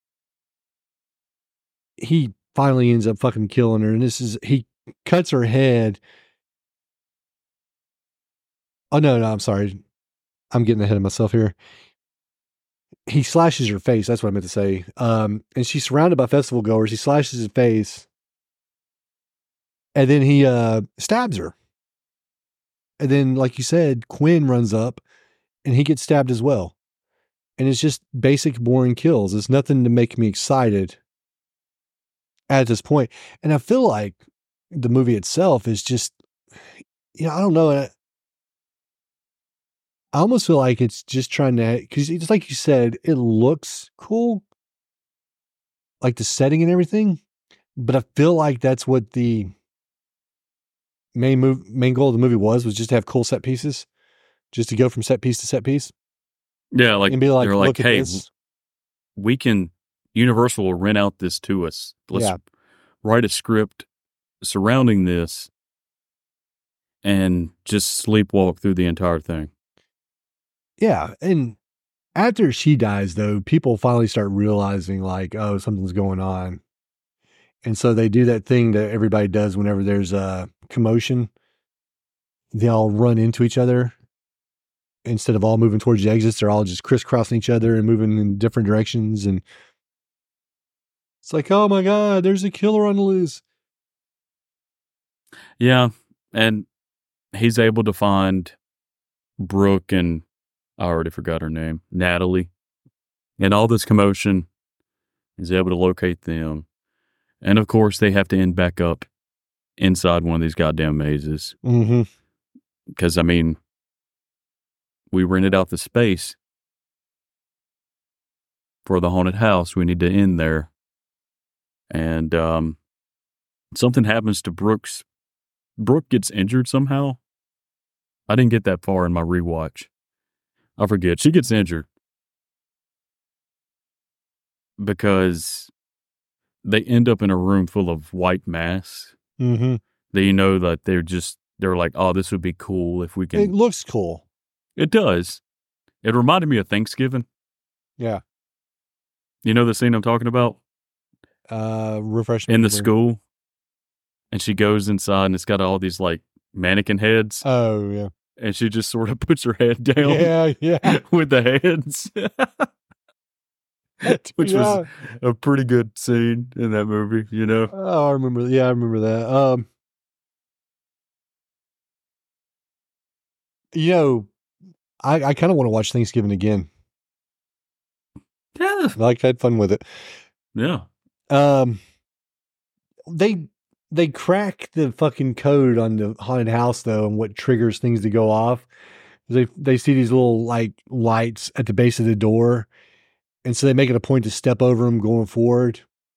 [SPEAKER 2] he finally ends up fucking killing her. And this is, he cuts her head. Oh, no, no, I'm sorry. I'm getting ahead of myself here. He slashes her face. That's what I meant to say. Um, and she's surrounded by festival goers. He slashes his face. And then he uh, stabs her. And then, like you said, Quinn runs up and he gets stabbed as well. And it's just basic, boring kills. It's nothing to make me excited at this point. And I feel like the movie itself is just you know, I don't know. I I almost feel like it's just trying to, because it's like you said, it looks cool, like the setting and everything. But I feel like that's what the main move, main goal of the movie was, was just to have cool set pieces, just to go from set piece to set piece.
[SPEAKER 3] Yeah, like
[SPEAKER 2] And be like,
[SPEAKER 3] they're like,
[SPEAKER 2] look at
[SPEAKER 3] hey,
[SPEAKER 2] this.
[SPEAKER 3] we can, Universal will rent out this to us. Let's
[SPEAKER 2] Yeah.
[SPEAKER 3] write a script surrounding this and just sleepwalk through the entire thing.
[SPEAKER 2] Yeah. And after she dies, though, people finally start realizing, like, oh, something's going on. And so they do that thing that everybody does whenever there's a commotion. They all run into each other. Instead of all moving towards the exits, they're all just crisscrossing each other and moving in different directions. And it's like, oh my God, there's a killer on the loose.
[SPEAKER 3] Yeah. And he's able to find Brooke and I already forgot her name, Natalie. And all this commotion, he's able to locate them. And of course, they have to end back up inside one of these goddamn mazes.
[SPEAKER 2] Mm-hmm.
[SPEAKER 3] Because, I mean, we rented out the space for the haunted house. We need to end there. And um, something happens to Brooks. Brooke gets injured somehow. I didn't get that far in my rewatch. I forget. She gets injured because they end up in a room full of white masks.
[SPEAKER 2] Mm-hmm.
[SPEAKER 3] That you know that they're just, they're like, oh, this would be cool if we can.
[SPEAKER 2] It looks cool.
[SPEAKER 3] It does. It reminded me of Thanksgiving.
[SPEAKER 2] Yeah.
[SPEAKER 3] You know the scene I'm talking about?
[SPEAKER 2] Uh, refresh me
[SPEAKER 3] In the
[SPEAKER 2] memory.
[SPEAKER 3] school. And she goes inside and it's got all these like mannequin heads.
[SPEAKER 2] Oh, yeah.
[SPEAKER 3] And she just sort of puts her head down
[SPEAKER 2] Yeah, yeah.
[SPEAKER 3] with the heads. Which
[SPEAKER 2] Yeah.
[SPEAKER 3] was a pretty good scene in that movie, you know?
[SPEAKER 2] Oh, I remember. Yeah, I remember that. Um, you know, I, I kind of want to watch Thanksgiving again.
[SPEAKER 3] Yeah.
[SPEAKER 2] Like, I had fun with it.
[SPEAKER 3] Yeah.
[SPEAKER 2] Um, they they crack the fucking code on the haunted house though, and what triggers things to go off. They they see these little like lights at the base of the door, and so they make it a point to step over them going forward.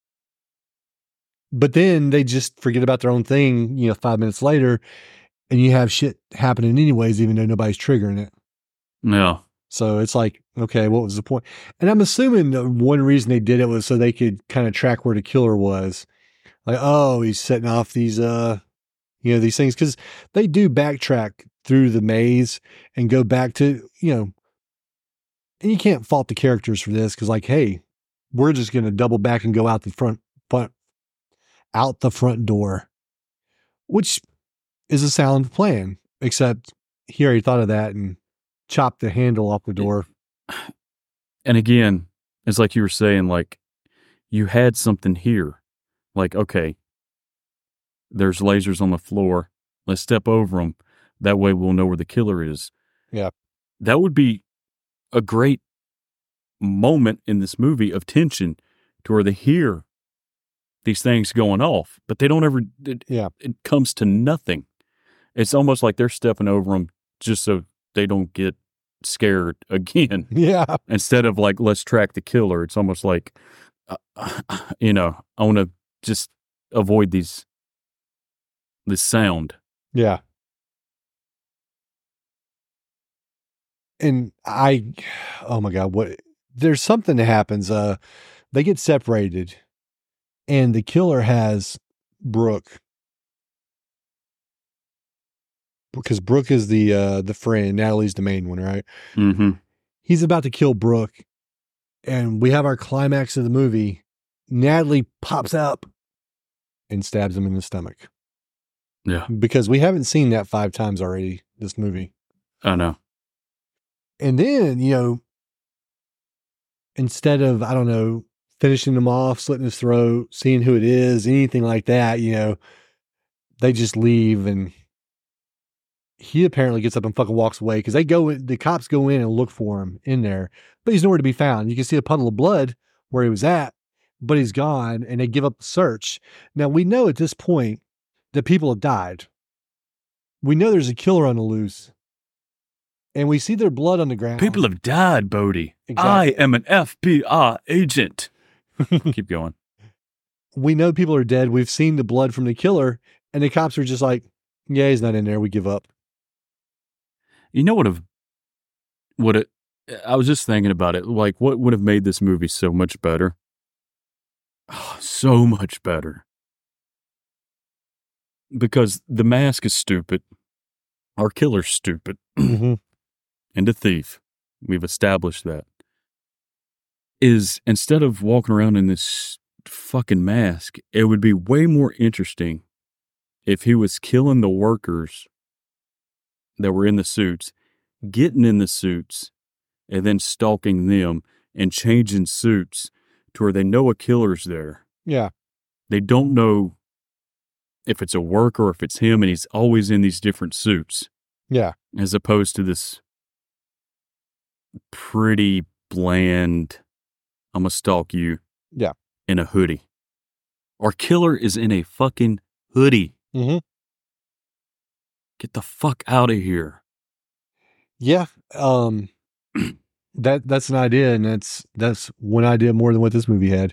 [SPEAKER 2] But then they just forget about their own thing, you know, five minutes later, and you have shit happening anyways, even though nobody's triggering it.
[SPEAKER 3] Yeah.
[SPEAKER 2] So it's like, okay, what was the point? And I'm assuming the one reason they did it was so they could kind of track where the killer was. Like, oh, he's setting off these, uh, you know, these things. Because they do backtrack through the maze and go back to, you know, and you can't fault the characters for this because, like, hey, we're just going to double back and go out the front, front, out the front door, which is a sound plan, except he already thought of that and chopped the handle off the door.
[SPEAKER 3] And again, it's like you were saying, like, you had something here. Like, okay, there's lasers on the floor. Let's step over them. That way we'll know where the killer is.
[SPEAKER 2] Yeah.
[SPEAKER 3] That would be a great moment in this movie of tension to where they hear these things going off, but they don't ever, it,
[SPEAKER 2] Yeah.
[SPEAKER 3] it comes to nothing. It's almost like they're stepping over them just so they don't get scared again.
[SPEAKER 2] Yeah.
[SPEAKER 3] Instead of like, let's track the killer. It's almost like, uh, you know, I want to just avoid these, this sound.
[SPEAKER 2] Yeah. And I, oh my God, what, there's something that happens. Uh, they get separated and the killer has Brooke, because Brooke is the, uh, the friend. Natalie's the main one, right?
[SPEAKER 3] Mm-hmm.
[SPEAKER 2] He's about to kill Brooke and we have our climax of the movie. Natalie pops up and stabs him in the stomach.
[SPEAKER 3] Yeah.
[SPEAKER 2] Because we haven't seen that five times already, this movie.
[SPEAKER 3] I know.
[SPEAKER 2] And then, you know, instead of, I don't know, finishing him off, slitting his throat, seeing who it is, anything like that, you know, they just leave and he apparently gets up and fucking walks away because they go in, the cops go in and look for him in there, but he's nowhere to be found. You can see a puddle of blood where he was at, but he's gone and they give up the search. Now we know at this point that people have died. we know there's a killer on the loose. And we see their blood on the ground.
[SPEAKER 3] People have died, Bodhi.
[SPEAKER 2] Exactly.
[SPEAKER 3] I am an F B I agent. Keep going.
[SPEAKER 2] We know people are dead. We've seen the blood from the killer. And the cops are just like, yeah, he's not in there. We give up.
[SPEAKER 3] You know what have what it I was just thinking about it. Like, what would have made this movie so much better? Oh, so much better. Because The Mask is stupid. Our killer's stupid.
[SPEAKER 2] Mm-hmm.
[SPEAKER 3] And a thief. We've established that. Is instead of walking around in this fucking mask, it would be way more interesting if he was killing the workers that were in the suits, getting in the suits, and then stalking them and changing suits to where they know a killer's there.
[SPEAKER 2] Yeah.
[SPEAKER 3] They don't know if it's a worker or if it's him, and he's always in these different suits.
[SPEAKER 2] Yeah.
[SPEAKER 3] As opposed to this pretty bland, I'm gonna stalk you.
[SPEAKER 2] Yeah.
[SPEAKER 3] In a hoodie. Our killer is in a fucking hoodie.
[SPEAKER 2] Mm-hmm.
[SPEAKER 3] Get the fuck out of here.
[SPEAKER 2] Yeah. Um, that that's an idea, and that's that's one idea more than what this movie had.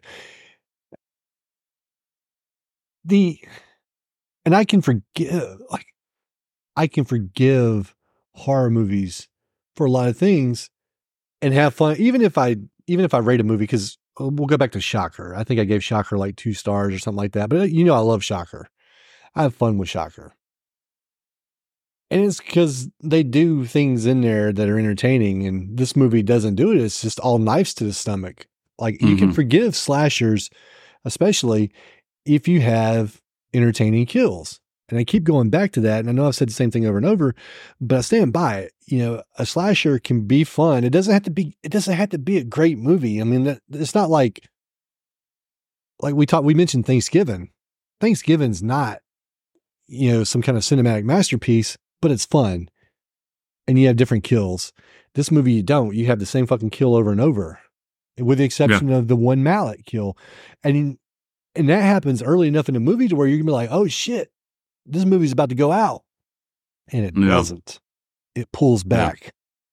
[SPEAKER 2] The and I can forgive like I can forgive horror movies for a lot of things and have fun, even if I even if I rate a movie, because we'll go back to Shocker. I think I gave Shocker like two stars or something like that. But you know I love Shocker. I have fun with Shocker. And it's because they do things in there that are entertaining, and this movie doesn't do it. It's just all knives to the stomach. Like, mm-hmm. You can forgive slashers, especially if you have entertaining kills. And I keep going back to that, and I know I've said the same thing over and over, but I stand by it. You know, a slasher can be fun. It doesn't have to be. It doesn't have to be a great movie. I mean, it's not like like we talked. We mentioned Thanksgiving. Thanksgiving's not, you know, some kind of cinematic masterpiece, but it's fun, and you have different kills. This movie, you don't. You have the same fucking kill over and over, with the exception yeah. of the one mallet kill, and and that happens early enough in the movie to where you're gonna be like, oh shit, this movie's about to go out, and it yeah. doesn't. It pulls back.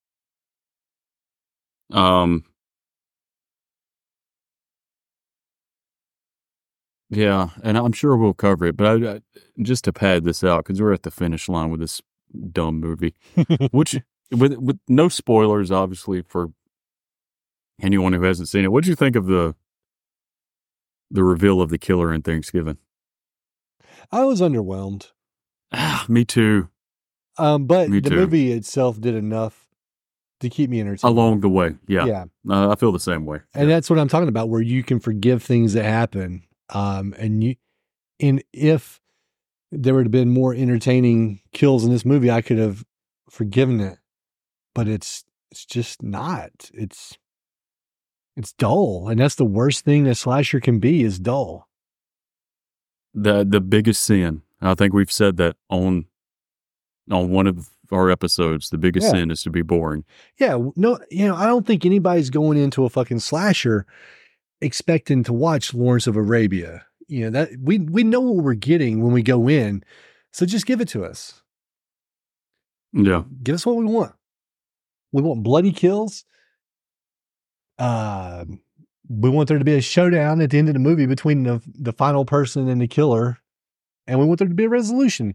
[SPEAKER 3] Yeah. Um. Yeah, and I'm sure we'll cover it, but I, I, just to pad this out, because we're at the finish line with this dumb movie, which with with no spoilers, obviously, for anyone who hasn't seen it. What did you think of the the reveal of the killer in Thanksgiving?
[SPEAKER 2] I was underwhelmed.
[SPEAKER 3] Ah, me too.
[SPEAKER 2] Um, but
[SPEAKER 3] me
[SPEAKER 2] the
[SPEAKER 3] too.
[SPEAKER 2] movie itself did enough to keep me entertained
[SPEAKER 3] along the way. Yeah,
[SPEAKER 2] yeah.
[SPEAKER 3] Uh, I feel the same way,
[SPEAKER 2] and
[SPEAKER 3] yeah.
[SPEAKER 2] that's what I'm talking about, where you can forgive things that happen. Um, and you, and if there would have been more entertaining kills in this movie, I could have forgiven it, but it's, it's just not, it's, it's dull. And that's the worst thing a slasher can be, is dull.
[SPEAKER 3] The, the biggest sin, I think we've said that on, on one of our episodes, the biggest yeah. sin is to be boring.
[SPEAKER 2] Yeah. No, you know, I don't think anybody's going into a fucking slasher expecting to watch Lawrence of Arabia. You know, that we, we know what we're getting when we go in. So just give it to us.
[SPEAKER 3] Yeah.
[SPEAKER 2] Give us what we want. We want bloody kills. Uh, we want there to be a showdown at the end of the movie between the, the final person and the killer. And we want there to be a resolution.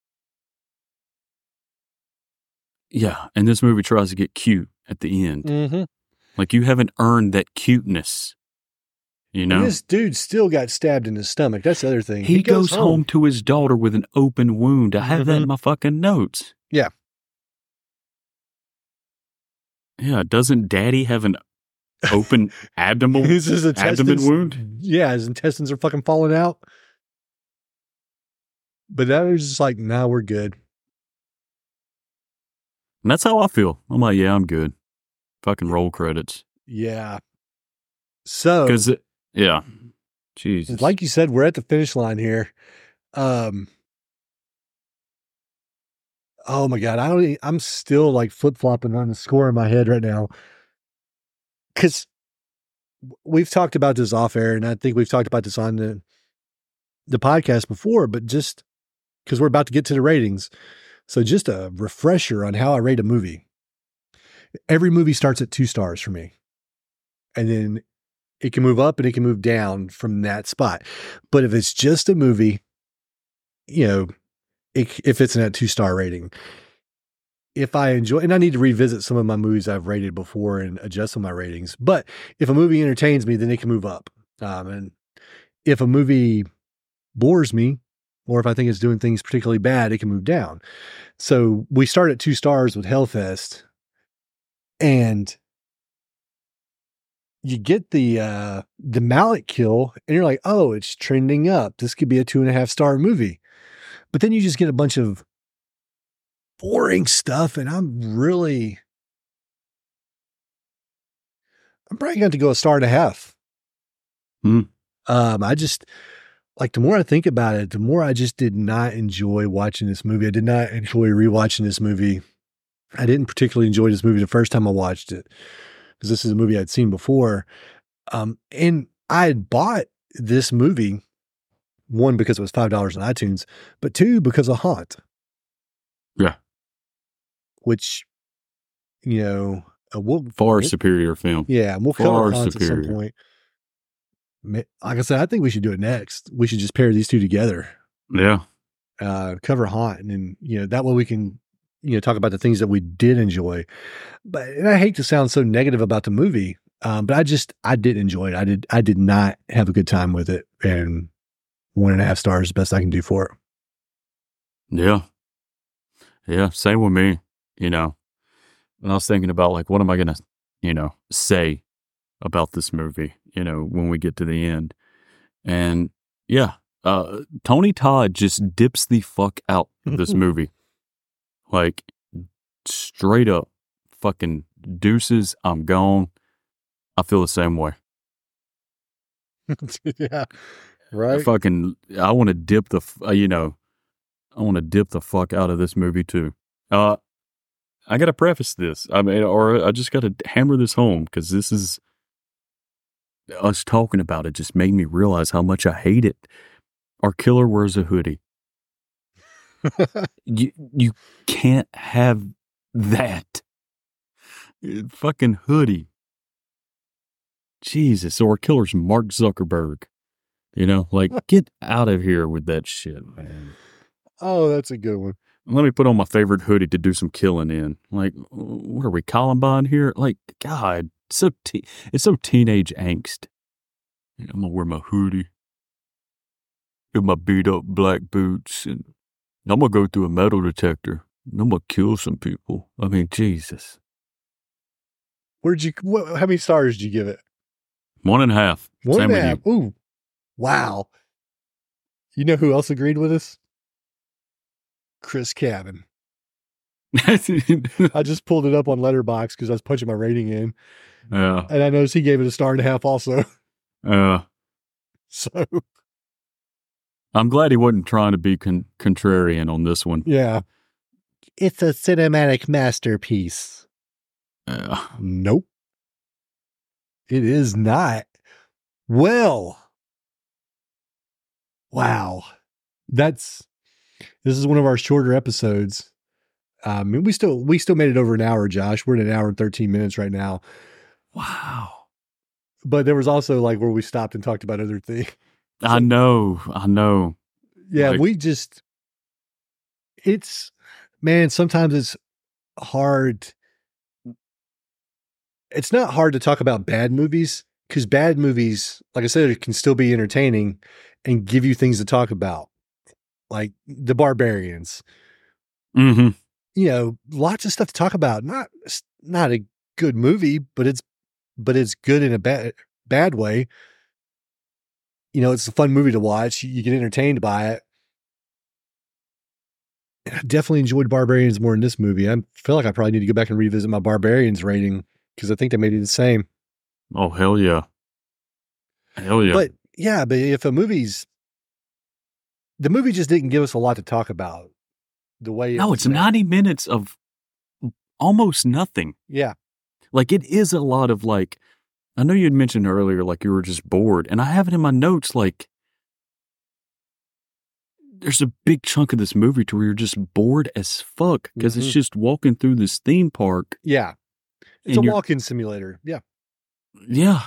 [SPEAKER 3] Yeah. And this movie tries to get cute at the end.
[SPEAKER 2] Mm-hmm.
[SPEAKER 3] Like, you haven't earned that cuteness. You know,
[SPEAKER 2] and this dude still got stabbed in his stomach. That's the other thing.
[SPEAKER 3] He, he goes, goes home. home to his daughter with an open wound. I have mm-hmm. that in my fucking notes.
[SPEAKER 2] Yeah.
[SPEAKER 3] Yeah. Doesn't Daddy have an open abdomen,
[SPEAKER 2] his
[SPEAKER 3] abdomen wound?
[SPEAKER 2] Yeah. His intestines are fucking falling out. But that was just like, nah, we're good.
[SPEAKER 3] And that's how I feel. I'm like, yeah, I'm good. Fucking roll credits.
[SPEAKER 2] Yeah. So.
[SPEAKER 3] Because Yeah. Jesus.
[SPEAKER 2] Like you said, we're at the finish line here. Um, oh my God. I don't, I'm still like flip flopping on the score in my head right now. Cause we've talked about this off air, and I think we've talked about this on the, the podcast before, but just cause we're about to get to the ratings. So just a refresher on how I rate a movie. Every movie starts at two stars for me. And then it can move up and it can move down from that spot. But if it's just a movie, you know, it, if it's in a two star rating, if I enjoy, and I need to revisit some of my movies I've rated before and adjust on my ratings, but if a movie entertains me, then it can move up. Um, and if a movie bores me, or if I think it's doing things particularly bad, it can move down. So we start at two stars with Hellfest, and you get the uh, the mallet kill, and you're like, oh, it's trending up. This could be a two and a half star movie. But then you just get a bunch of boring stuff, and I'm really, I'm probably going to go a star and a half.
[SPEAKER 3] Hmm.
[SPEAKER 2] Um, I just, like, the more I think about it, the more I just did not enjoy watching this movie. I did not enjoy rewatching this movie. I didn't particularly enjoy this movie the first time I watched it, because this is a movie I'd seen before. Um, and I had bought this movie, one, because it was five dollars on iTunes, but two, because of Haunt.
[SPEAKER 3] Yeah.
[SPEAKER 2] Which, you know, uh, we'll,
[SPEAKER 3] Far
[SPEAKER 2] we'll,
[SPEAKER 3] superior film.
[SPEAKER 2] yeah, we'll
[SPEAKER 3] Far
[SPEAKER 2] cover Haunt
[SPEAKER 3] superior.
[SPEAKER 2] at some point. Like I said, I think we should do it next. We should just pair these two together.
[SPEAKER 3] Yeah.
[SPEAKER 2] Uh, cover Haunt, and then, you know, that way we can, you know, talk about the things that we did enjoy. But, and I hate to sound so negative about the movie, um, but I just, I did enjoy it. I did, I did not have a good time with it, and one and a half stars is the best I can do for it.
[SPEAKER 3] Yeah. Yeah. Same with me, you know. And I was thinking about, like, what am I going to, you know, say about this movie, you know, when we get to the end. And yeah, uh, Tony Todd just dips the fuck out of this movie. Like, straight up fucking deuces, I'm gone. I feel the same way.
[SPEAKER 2] Yeah.
[SPEAKER 3] I
[SPEAKER 2] Right.
[SPEAKER 3] fucking, I want to dip the, uh, you know, I want to dip the fuck out of this movie too. Uh, I got to preface this. I mean, or I just got to hammer this home, because this is, us talking about it just made me realize how much I hate it. Our killer wears a hoodie. you you can't have that fucking hoodie. Jesus, or our killer's Mark Zuckerberg. You know, like, get out of here with that shit, man.
[SPEAKER 2] Oh, that's a good one.
[SPEAKER 3] Let me put on my favorite hoodie to do some killing in. Like, what are we, Columbine here? Like, God, so te- it's so teenage angst. I'm gonna wear my hoodie, with my beat up black boots, and I'm gonna go through a metal detector, and I'm gonna kill some people. I mean, Jesus.
[SPEAKER 2] Where'd you, what, how many stars did you give it?
[SPEAKER 3] One and a half.
[SPEAKER 2] One
[SPEAKER 3] Same
[SPEAKER 2] and a
[SPEAKER 3] with
[SPEAKER 2] half. Ooh, wow. You know who else agreed with us? Chris Cabin.
[SPEAKER 3] you.
[SPEAKER 2] I just pulled it up on Letterboxd because I was punching my rating in,
[SPEAKER 3] yeah.
[SPEAKER 2] and I noticed he gave it a star and a half also.
[SPEAKER 3] Uh,
[SPEAKER 2] So,
[SPEAKER 3] I'm glad he wasn't trying to be con- contrarian on this one.
[SPEAKER 2] yeah. It's a cinematic masterpiece.
[SPEAKER 3] Yeah.
[SPEAKER 2] Nope. It is not. Well, wow. That's, this is one of our shorter episodes. Um, we still, we still made it over an hour, Josh. We're at an hour and thirteen minutes right now.
[SPEAKER 3] Wow.
[SPEAKER 2] But there was also, like, where we stopped and talked about other things.
[SPEAKER 3] I know. I know.
[SPEAKER 2] Yeah,
[SPEAKER 3] Like-
[SPEAKER 2] we just, it's, man, sometimes it's hard. It's not hard to talk about bad movies, because bad movies, like I said, it can still be entertaining and give you things to talk about. Like The Barbarians,
[SPEAKER 3] Mm-hmm.
[SPEAKER 2] you know, lots of stuff to talk about. Not, it's not a good movie, but it's, but it's good in a bad, bad way. You know, it's a fun movie to watch. You get entertained by it. And I definitely enjoyed Barbarians more in this movie. I feel like I probably need to go back and revisit my Barbarians rating, because I think they made it the same.
[SPEAKER 3] Oh, hell yeah. Hell yeah.
[SPEAKER 2] But yeah, but if a movie's, the movie just didn't give us a lot to talk about. The way it
[SPEAKER 3] no,
[SPEAKER 2] was
[SPEAKER 3] it's
[SPEAKER 2] made.
[SPEAKER 3] ninety minutes of almost nothing.
[SPEAKER 2] Yeah,
[SPEAKER 3] Like, it is a lot of, like, I know you had mentioned earlier, like, you were just bored. And I have it in my notes, like, there's a big chunk of this movie to where you're just bored as fuck because
[SPEAKER 2] Mhm.
[SPEAKER 3] it's just walking through this theme park.
[SPEAKER 2] Yeah. It's
[SPEAKER 3] And
[SPEAKER 2] a
[SPEAKER 3] you're-
[SPEAKER 2] walk-in simulator. Yeah.
[SPEAKER 3] Yeah.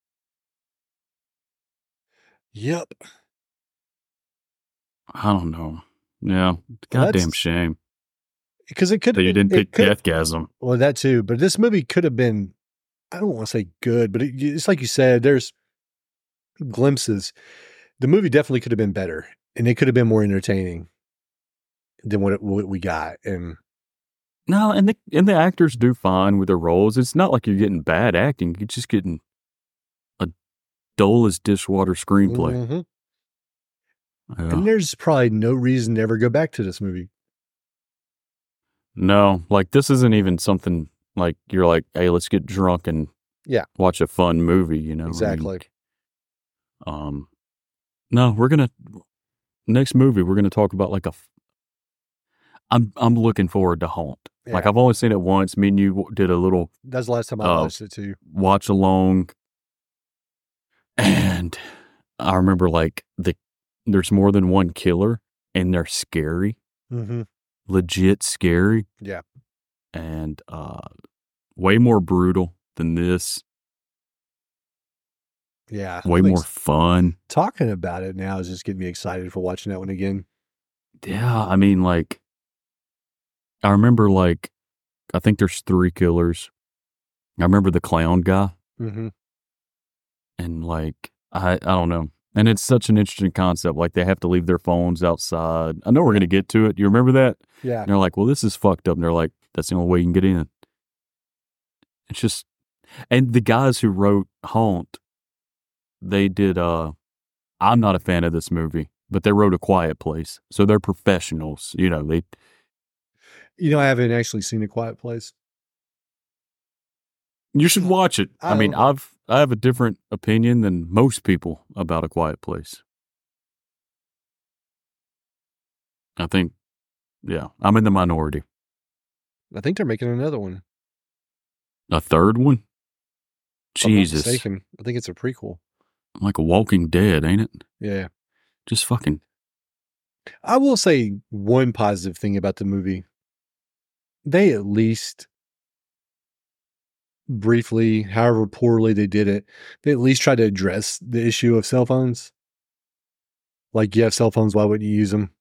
[SPEAKER 2] Yep.
[SPEAKER 3] I don't know. Yeah.
[SPEAKER 2] Well,
[SPEAKER 3] Goddamn
[SPEAKER 2] that's-
[SPEAKER 3] shame
[SPEAKER 2] Because it could
[SPEAKER 3] that you
[SPEAKER 2] have been.
[SPEAKER 3] didn't
[SPEAKER 2] it
[SPEAKER 3] pick
[SPEAKER 2] could-
[SPEAKER 3] Deathgasm.
[SPEAKER 2] Well, that too. But this movie could have been, I don't want to say good, but it, it's like you said, there's glimpses. The movie definitely could have been better, and it could have been more entertaining than what, it, what we got. And
[SPEAKER 3] No, and the and the actors do fine with their roles. It's not like you're getting bad acting. You're just getting a dull as dishwater screenplay.
[SPEAKER 2] Mhm.
[SPEAKER 3] Yeah.
[SPEAKER 2] And there's probably no reason to ever go back to this movie.
[SPEAKER 3] No, like this isn't even something like you're like, hey, let's get drunk and
[SPEAKER 2] Yeah.
[SPEAKER 3] watch a fun movie. You know, I mean,
[SPEAKER 2] Exactly.
[SPEAKER 3] um, no, we're gonna next movie. We're gonna talk about like a. f- I'm I'm looking forward to Haunt. Like
[SPEAKER 2] Yeah.
[SPEAKER 3] I've only seen it once. Me and you w- did a little
[SPEAKER 2] That's the last time I
[SPEAKER 3] Oh.
[SPEAKER 2] watched it too.
[SPEAKER 3] watch along, and I remember like the there's more than one killer, and they're scary,
[SPEAKER 2] Mm-hmm.
[SPEAKER 3] legit scary.
[SPEAKER 2] Yeah.
[SPEAKER 3] And uh, way more brutal than this.
[SPEAKER 2] Yeah.
[SPEAKER 3] Way
[SPEAKER 2] Like,
[SPEAKER 3] more fun.
[SPEAKER 2] talking about it now is just getting me excited for watching that one again.
[SPEAKER 3] Yeah, I mean, like, I remember, like, I think there's three killers. I remember the clown guy,
[SPEAKER 2] Mm-hmm.
[SPEAKER 3] and like, I I don't know. And it's such an interesting concept. Like, they have to leave their phones outside. I know we're gonna get to it. You remember that?
[SPEAKER 2] Yeah.
[SPEAKER 3] And they're like, "Well, this is fucked up." And they're like, "That's the only way you can get in." It's just, and the guys who wrote Haunt, they did. uh I'm not a fan of this movie, but they wrote A Quiet Place, so they're professionals. You know, they.
[SPEAKER 2] You know, I haven't actually seen A Quiet Place.
[SPEAKER 3] You should watch it. I,
[SPEAKER 2] I
[SPEAKER 3] mean,
[SPEAKER 2] don't-
[SPEAKER 3] I've I have a different opinion than most people about A Quiet Place. I think, yeah, I'm in the minority.
[SPEAKER 2] I think they're making another one.
[SPEAKER 3] A third one?
[SPEAKER 2] If I'm not
[SPEAKER 3] Jesus.
[SPEAKER 2] mistaken. I think it's a prequel.
[SPEAKER 3] Like a Walking Dead, ain't it?
[SPEAKER 2] Yeah.
[SPEAKER 3] Just fucking.
[SPEAKER 2] I will say one positive thing about the movie. They at least briefly, however poorly they did it, they at least tried to address the issue of cell phones. Like, you have cell phones, why wouldn't you use them?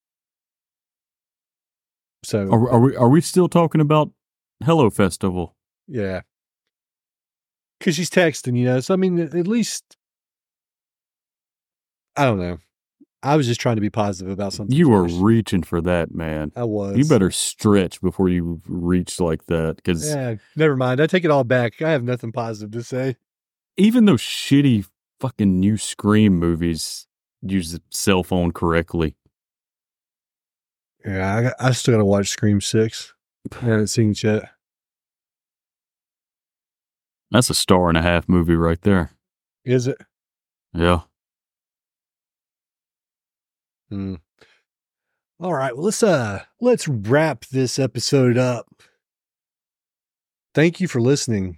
[SPEAKER 2] So,
[SPEAKER 3] Are, are we are we still talking about Hello Festival?
[SPEAKER 2] yeah. Because she's texting, you know. So, I mean, at least, I don't know. I was just trying to be positive about something.
[SPEAKER 3] You were
[SPEAKER 2] first.
[SPEAKER 3] reaching for that, man.
[SPEAKER 2] I was.
[SPEAKER 3] You better stretch before you reach like that, because
[SPEAKER 2] Yeah, never mind. I take it all back. I have nothing positive to say.
[SPEAKER 3] even those shitty fucking new Scream movies use the cell phone correctly.
[SPEAKER 2] Yeah, I, got- I still got to watch Scream six. I haven't seen it yet.
[SPEAKER 3] That's a star and a half movie right there.
[SPEAKER 2] Is it?
[SPEAKER 3] Yeah.
[SPEAKER 2] Hmm. All right. Well, let's uh let's wrap this episode up. Thank you for listening.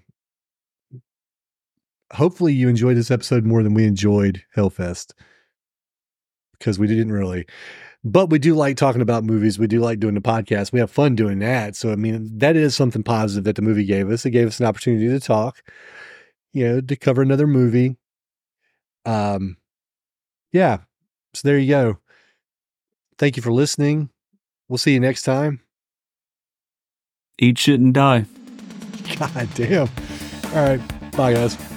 [SPEAKER 2] Hopefully you enjoyed this episode more than we enjoyed Hellfest. Because we didn't really. But we do like talking about movies. We do like doing the podcast. We have fun doing that. So, I mean, that is something positive that the movie gave us. It gave us an opportunity to talk, you know, to cover another movie. Um, yeah. So there you go. Thank you for listening. We'll see you next time.
[SPEAKER 3] Eat shit and die.
[SPEAKER 2] God damn. All right. Bye, guys.